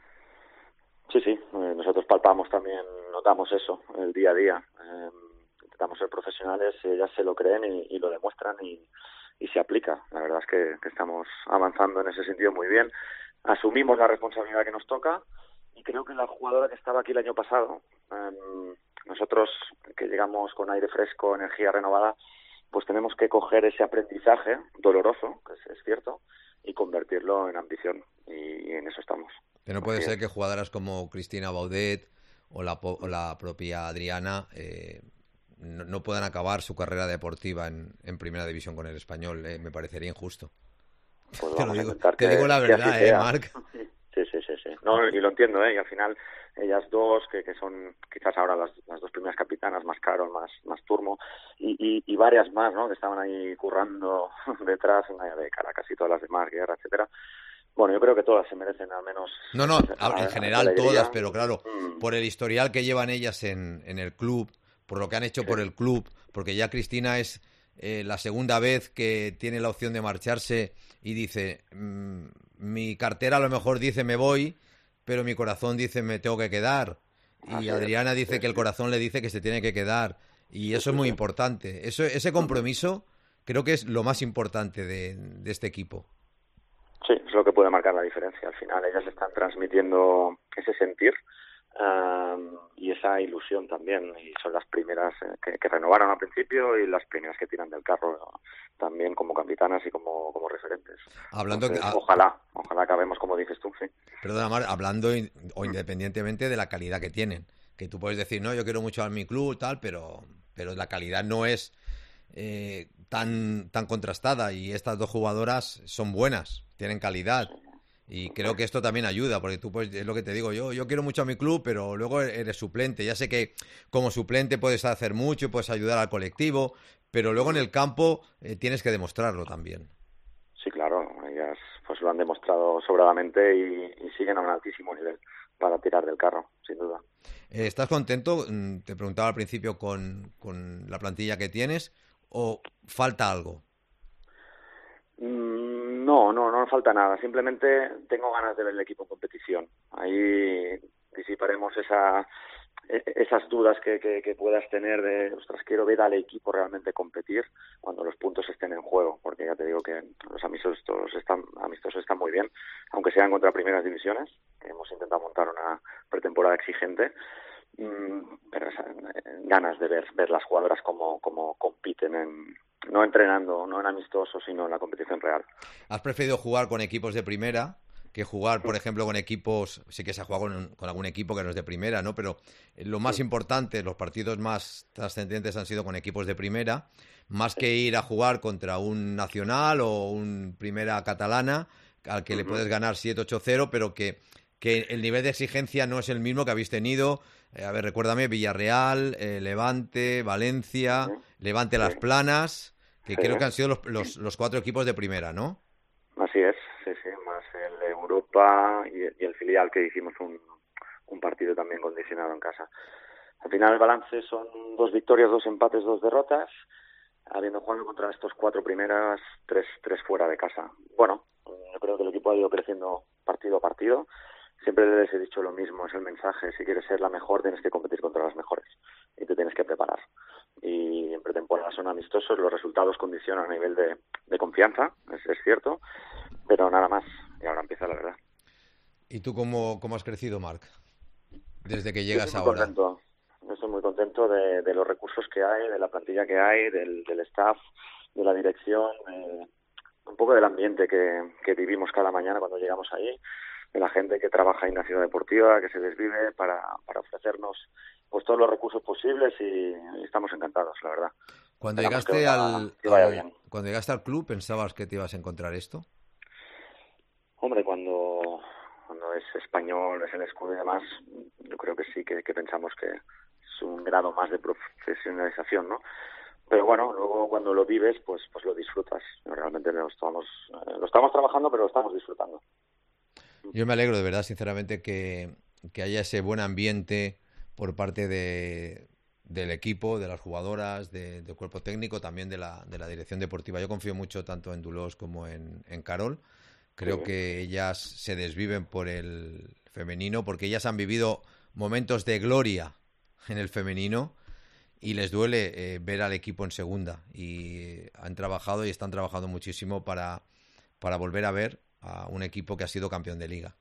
Speaker 7: Sí, nosotros palpamos también, notamos eso, el día a día. Intentamos ser profesionales, ellas se lo creen y lo demuestran y se aplica. La verdad es que estamos avanzando en ese sentido muy bien. Asumimos la responsabilidad que nos toca y creo que la jugadora que estaba aquí el año pasado, nosotros que llegamos con aire fresco, energía renovada, pues tenemos que coger ese aprendizaje doloroso, que es cierto, y convertirlo en ambición, y en eso estamos.
Speaker 2: Que no puede ser que jugadoras como Cristina Baudet o la propia Adriana no puedan acabar su carrera deportiva en primera división con el Español. Me parecería injusto.
Speaker 7: Pues
Speaker 2: te digo la verdad, Marc.
Speaker 7: Sí. No, y lo entiendo, y al final ellas dos, que son quizás ahora las dos primeras capitanas, más Carol, más Turmo, y varias más, ¿no? Que estaban ahí currando detrás, de cara a casi todas las demás, Guerra, etcétera. Bueno, yo creo que todas se merecen al menos...
Speaker 2: No, en general todas, pero claro, por el historial que llevan ellas en el club, por lo que han hecho por el club, porque ya Cristina es la segunda vez que tiene la opción de marcharse y dice, mi cartera a lo mejor dice me voy, pero mi corazón dice me tengo que quedar. Y Adriana dice que el corazón le dice que se tiene que quedar. Y eso es muy importante. Ese compromiso creo que es lo más importante de este equipo.
Speaker 7: Sí, es lo que puede marcar la diferencia. Al final ellas están transmitiendo ese sentir y esa ilusión también, y son las primeras que renovaron al principio y las primeras que tiran del carro también como capitanas y como referentes. Entonces, ojalá acabemos como dices tú, sí.
Speaker 2: Perdona, Mar, hablando o independientemente de la calidad que tienen, que tú puedes decir, no, yo quiero mucho a mi club, tal, pero la calidad no es tan contrastada, y estas dos jugadoras son buenas, tienen calidad. Y creo que esto también ayuda, porque tú, pues, es lo que te digo, yo quiero mucho a mi club, pero luego eres suplente. Ya sé que como suplente puedes hacer mucho y puedes ayudar al colectivo, pero luego en el campo tienes que demostrarlo también.
Speaker 7: Sí, claro, ellas pues lo han demostrado sobradamente y siguen a un altísimo nivel para tirar del carro, sin duda.
Speaker 2: ¿Estás contento? Te preguntaba al principio con la plantilla que tienes, ¿o falta algo?
Speaker 7: No falta nada. Simplemente tengo ganas de ver el equipo en competición. Ahí disiparemos esas dudas que puedas tener de, ostras, quiero ver al equipo realmente competir cuando los puntos estén en juego, porque ya te digo que los amistosos están muy bien, aunque sean contra primeras divisiones, que hemos intentado montar una pretemporada exigente, pero ganas de ver las jugadoras como compiten no entrenando, no en amistosos, sino en la competición real.
Speaker 2: ¿Has preferido jugar con equipos de primera que jugar, por ejemplo, con equipos? Sí que se ha jugado con algún equipo que no es de primera, ¿no? Pero lo más importante, los partidos más trascendentes han sido con equipos de primera, más que ir a jugar contra un Nacional o un Primera Catalana, al que le puedes ganar 7-8-0, pero que el nivel de exigencia no es el mismo que habéis tenido. A ver, recuérdame, Villarreal, Levante, Valencia, Levante Las Planas, que creo que han sido los 4 equipos de primera, ¿no?
Speaker 7: Así es, sí, más el Europa y el filial, que hicimos un partido también condicionado en casa. Al final el balance son 2 victorias, 2 empates, 2 derrotas, habiendo jugado contra estos 4 primeras, 3 fuera de casa. Bueno, yo creo que el equipo ha ido creciendo partido a partido. Siempre les he dicho lo mismo, es el mensaje: si quieres ser la mejor tienes que competir contra las mejores y te tienes que preparar. Y en pretemporada son amistosos, los resultados condicionan a nivel de confianza, es cierto, pero nada más, y ahora empieza la verdad.
Speaker 2: ¿Y tú cómo has crecido, Marc, desde que llegas
Speaker 7: Yo
Speaker 2: ahora?
Speaker 7: estoy muy contento de los recursos que hay, de la plantilla que hay, del staff, de la dirección, un poco del ambiente que vivimos cada mañana cuando llegamos ahí, de la gente que trabaja en la ciudad deportiva, que se desvive para ofrecernos pues todos los recursos posibles, y estamos encantados, la verdad.
Speaker 2: Cuando
Speaker 7: Esperamos
Speaker 2: cuando llegaste al club, ¿pensabas que te ibas a encontrar esto?
Speaker 7: Hombre, cuando es español, es el escudo y demás, yo creo que sí, que pensamos que es un grado más de profesionalización, ¿no? Pero bueno, luego cuando lo vives, pues lo disfrutas. Realmente lo estamos trabajando, pero lo estamos disfrutando.
Speaker 2: Yo me alegro, de verdad, sinceramente, que haya ese buen ambiente por parte del equipo, de las jugadoras, del cuerpo técnico, también de la dirección deportiva. Yo confío mucho tanto en Dolors como en Carol. Creo que ellas se desviven por el femenino, porque ellas han vivido momentos de gloria en el femenino y les duele ver al equipo en segunda. Y han trabajado y están trabajando muchísimo para volver a ver a un equipo que ha sido campeón de liga.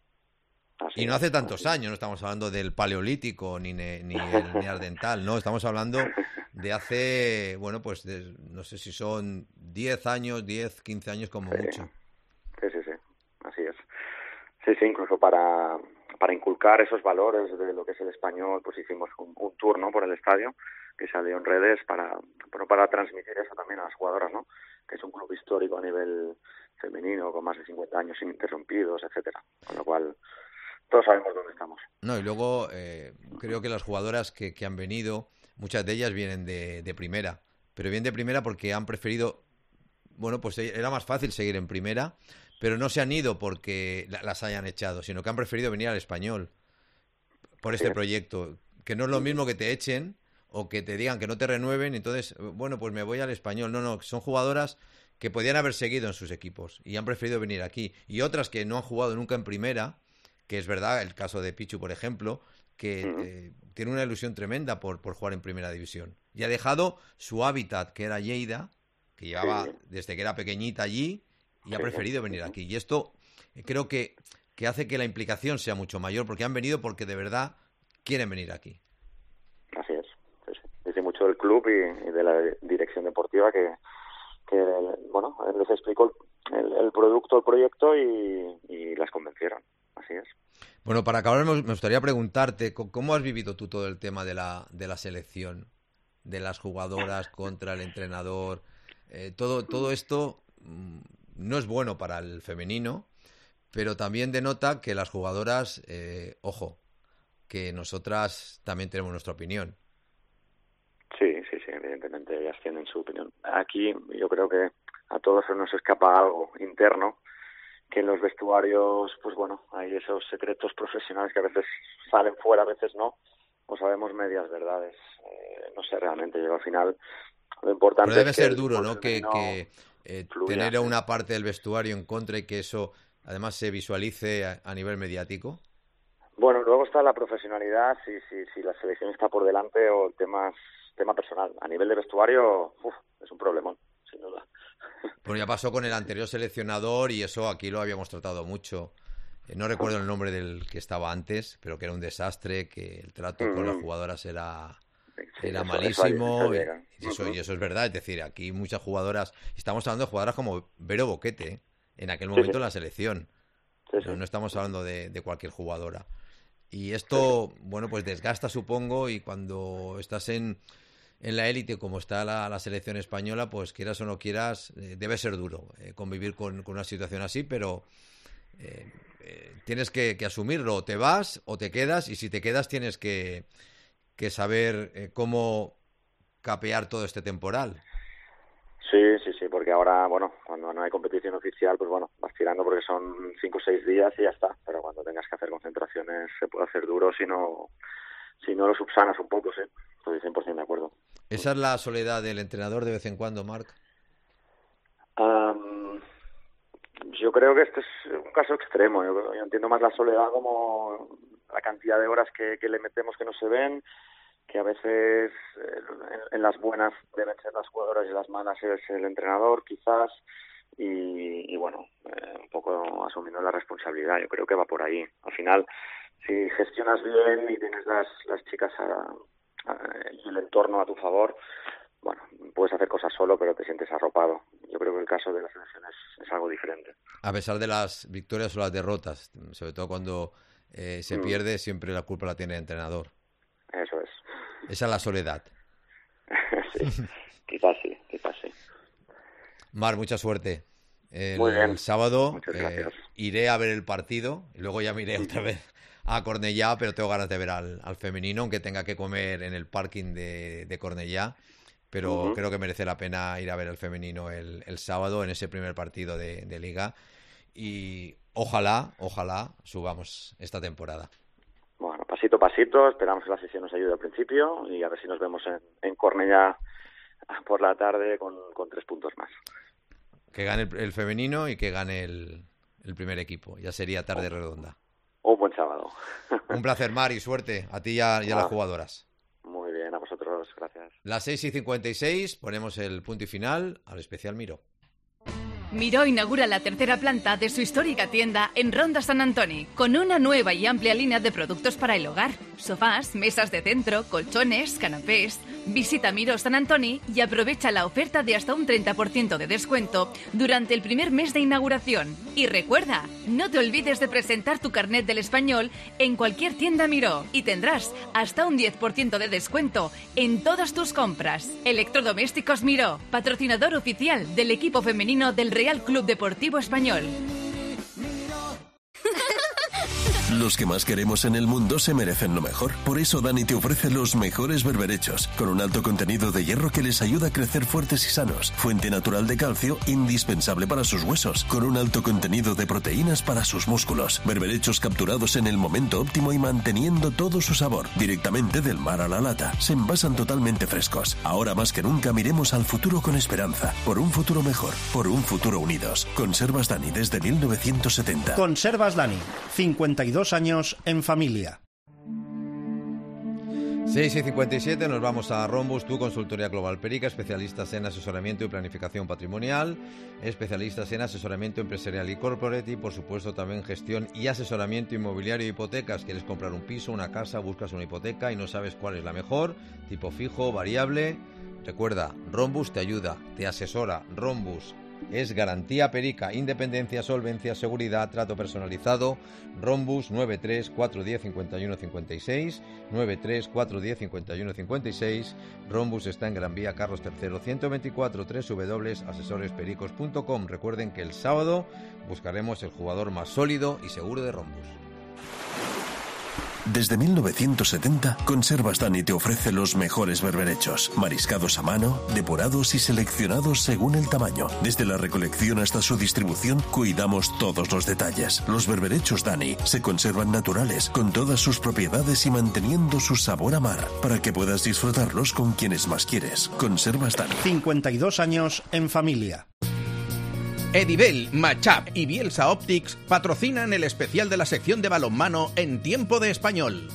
Speaker 2: Y no hace tantos años, no estamos hablando del Paleolítico ni el Neandertal, no, estamos hablando de hace, bueno, pues no sé si son 10 años, 10, 15 años como mucho.
Speaker 7: Sí, así es. Sí, incluso para inculcar esos valores de lo que es el español, pues hicimos un tour, ¿no?, por el estadio, que salió en redes para transmitir eso también a las jugadoras, ¿no?, que es un club histórico a nivel femenino, con más de 50 años ininterrumpidos, etcétera. Con lo cual, todos sabemos dónde estamos.
Speaker 2: No, y luego creo que las jugadoras que han venido, muchas de ellas vienen de primera, pero vienen de primera porque han preferido, bueno, pues era más fácil seguir en primera, pero no se han ido porque las hayan echado, sino que han preferido venir al español por este proyecto, que no es lo mismo que te echen o que te digan que no te renueven, entonces, bueno, pues me voy al español. No, son jugadoras que podían haber seguido en sus equipos y han preferido venir aquí. Y otras que no han jugado nunca en primera, que es verdad, el caso de Pichu, por ejemplo, que tiene una ilusión tremenda por jugar en primera división. Y ha dejado su hábitat, que era Lleida, que llevaba desde que era pequeñita allí, y ha preferido venir aquí. Y esto creo que hace que la implicación sea mucho mayor, porque han venido porque de verdad quieren venir aquí.
Speaker 7: Así es. Dice mucho del club y de la dirección deportiva que bueno, les explicó el producto, el proyecto y las convencieron. Así es.
Speaker 2: Bueno, para acabar me gustaría preguntarte, ¿cómo has vivido tú todo el tema de la selección? De las jugadoras contra el entrenador. Todo esto no es bueno para el femenino, pero también denota que las jugadoras, ojo, que nosotras también tenemos nuestra opinión.
Speaker 7: Sí, evidentemente ellas tienen su opinión. Aquí yo creo que a todos se nos escapa algo interno, que en los vestuarios, pues bueno, hay esos secretos profesionales que a veces salen fuera, a veces no, o sabemos medias verdades. No sé, realmente, yo al final lo importante
Speaker 2: pero debe
Speaker 7: es que
Speaker 2: ser duro, ¿no? Que
Speaker 7: fluya,
Speaker 2: tener a una parte del vestuario en contra y que eso además se visualice a nivel mediático.
Speaker 7: Bueno, luego está la profesionalidad, si la selección está por delante o el tema personal. A nivel de vestuario, es un problemón, sin duda.
Speaker 2: Bueno, ya pasó con el anterior seleccionador y eso aquí lo habíamos tratado mucho. No recuerdo el nombre del que estaba antes, pero que era un desastre, que el trato con las jugadoras era malísimo. Y eso es verdad. Es decir, aquí muchas jugadoras, estamos hablando de jugadoras como Vero Boquete, en aquel momento en la selección. No estamos hablando de cualquier jugadora. Y esto, bueno, pues desgasta, supongo, y cuando estás en la élite como está la selección española, pues quieras o no quieras, debe ser duro convivir con una situación así, pero tienes que asumirlo, o te vas o te quedas, y si te quedas tienes que saber cómo capear todo este temporal.
Speaker 7: Sí, porque ahora, bueno, cuando no hay competición oficial, pues bueno, vas tirando porque son 5 o 6 días y ya está. Pero cuando tengas que hacer concentraciones se puede hacer duro si no lo subsanas un poco, sí. Estoy 100% de acuerdo.
Speaker 2: ¿Esa es la soledad del entrenador de vez en cuando, Marc?
Speaker 7: Yo creo que este es un caso extremo. Yo entiendo más la soledad como la cantidad de horas que le metemos que no se ven, que a veces en las buenas deben ser las jugadoras y en las malas es el entrenador, quizás, y bueno, un poco asumiendo la responsabilidad. Yo creo que va por ahí. Al final, si gestionas bien y tienes las chicas y el entorno a tu favor, bueno, puedes hacer cosas solo, pero te sientes arropado. Yo creo que el caso de la selección es algo diferente.
Speaker 2: A pesar de las victorias o las derrotas, sobre todo cuando se pierde, siempre la culpa la tiene el entrenador.
Speaker 7: Eso es.
Speaker 2: Esa es la soledad.
Speaker 7: Sí, quizás sí.
Speaker 2: Mar, mucha suerte.
Speaker 7: Muy bien.
Speaker 2: El sábado
Speaker 7: Muchas gracias.
Speaker 2: Iré a ver el partido y luego ya me iré otra vez a Cornellá, pero tengo ganas de ver al femenino, aunque tenga que comer en el parking de Cornellá. Pero creo que merece la pena ir a ver al femenino el sábado en ese primer partido de Liga. Y ojalá subamos esta temporada.
Speaker 7: Bueno, pasito a pasito, esperamos que la sesión nos ayude al principio y a ver si nos vemos en Cornellá por la tarde con 3 puntos más.
Speaker 2: Que gane el femenino y que gane el primer equipo. Ya sería tarde redonda.
Speaker 7: Un buen sábado.
Speaker 2: Un placer, Mar, y suerte a ti y a las jugadoras.
Speaker 7: Muy bien, a vosotros, gracias.
Speaker 2: Las 6:56, ponemos el punto y final al especial Miró.
Speaker 5: Miró inaugura la tercera planta de su histórica tienda en Ronda Sant Antoni, con una nueva y amplia línea de productos para el hogar. Sofás, mesas de centro, colchones, canapés. Visita Miró Sant Antoni y aprovecha la oferta de hasta un 30% de descuento durante el primer mes de inauguración. Y recuerda, no te olvides de presentar tu carnet del español en cualquier tienda Miró y tendrás hasta un 10% de descuento en todas tus compras. Electrodomésticos Miró, patrocinador oficial del equipo femenino del Real Club Deportivo Español.
Speaker 3: Los que más queremos en el mundo se merecen lo mejor. Por eso Dani te ofrece los mejores berberechos, con un alto contenido de hierro que les ayuda a crecer fuertes y sanos. Fuente natural de calcio, indispensable para sus huesos, con un alto contenido de proteínas para sus músculos. Berberechos capturados en el momento óptimo y manteniendo todo su sabor, directamente del mar a la lata. Se envasan totalmente frescos. Ahora más que nunca miremos al futuro con esperanza. Por un futuro mejor, por un futuro unidos. Conservas Dani desde 1970.
Speaker 4: Conservas Dani, 52 años en familia.
Speaker 2: 6:57, nos vamos a Rhombus, tu consultoría global Perica, especialistas en asesoramiento y planificación patrimonial, especialistas en asesoramiento empresarial y corporate y por supuesto también gestión y asesoramiento inmobiliario y hipotecas. ¿Quieres comprar un piso, una casa, buscas una hipoteca y no sabes cuál es la mejor? Tipo fijo, variable. Recuerda, Rhombus te ayuda, te asesora. Rhombus es garantía Perica, independencia, solvencia, seguridad, trato personalizado. Rhombus 93 410 51 56, 93 410 51 56. Rhombus está en Gran Vía Carlos III 124, www.asesorespericos.com. Recuerden que el sábado buscaremos el jugador más sólido y seguro de Rhombus.
Speaker 3: Desde 1970, Conservas Dani te ofrece los mejores berberechos, mariscados a mano, depurados y seleccionados según el tamaño. Desde la recolección hasta su distribución, cuidamos todos los detalles. Los berberechos Dani se conservan naturales, con todas sus propiedades y manteniendo su sabor a mar, para que puedas disfrutarlos con quienes más quieres. Conservas Dani.
Speaker 4: 52 años en familia.
Speaker 8: Edibel, Matchup y Bielsa Optics patrocinan el especial de la sección de balonmano en Tiempo de Español.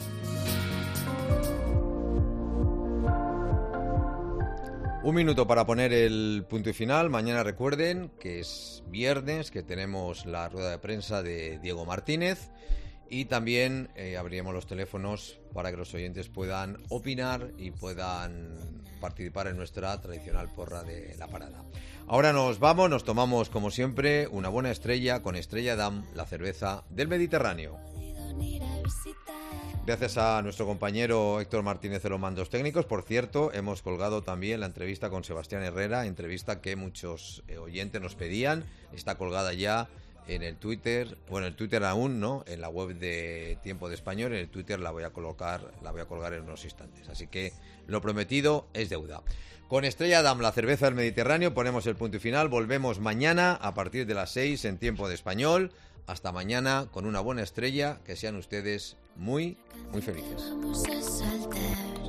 Speaker 2: Un minuto para poner el punto y final. Mañana recuerden que es viernes, que tenemos la rueda de prensa de Diego Martínez y también abriremos los teléfonos para que los oyentes puedan opinar y puedan participar en nuestra tradicional porra de la parada. Ahora nos vamos, nos tomamos como siempre una buena estrella con Estrella Damm, la cerveza del Mediterráneo. Gracias a nuestro compañero Héctor Martínez de los mandos técnicos. Por cierto, hemos colgado también la entrevista con Sebastián Herrera, entrevista que muchos oyentes nos pedían. Está colgada ya en el Twitter, bueno, en el Twitter aún no, en la web de Tiempo de Español, en el Twitter la voy a colgar en unos instantes. Así que lo prometido es deuda. Con Estrella Damm, la cerveza del Mediterráneo, ponemos el punto y final. Volvemos mañana a partir de las 6 en Tiempo de Español. Hasta mañana con una buena estrella. Que sean ustedes muy, muy felices.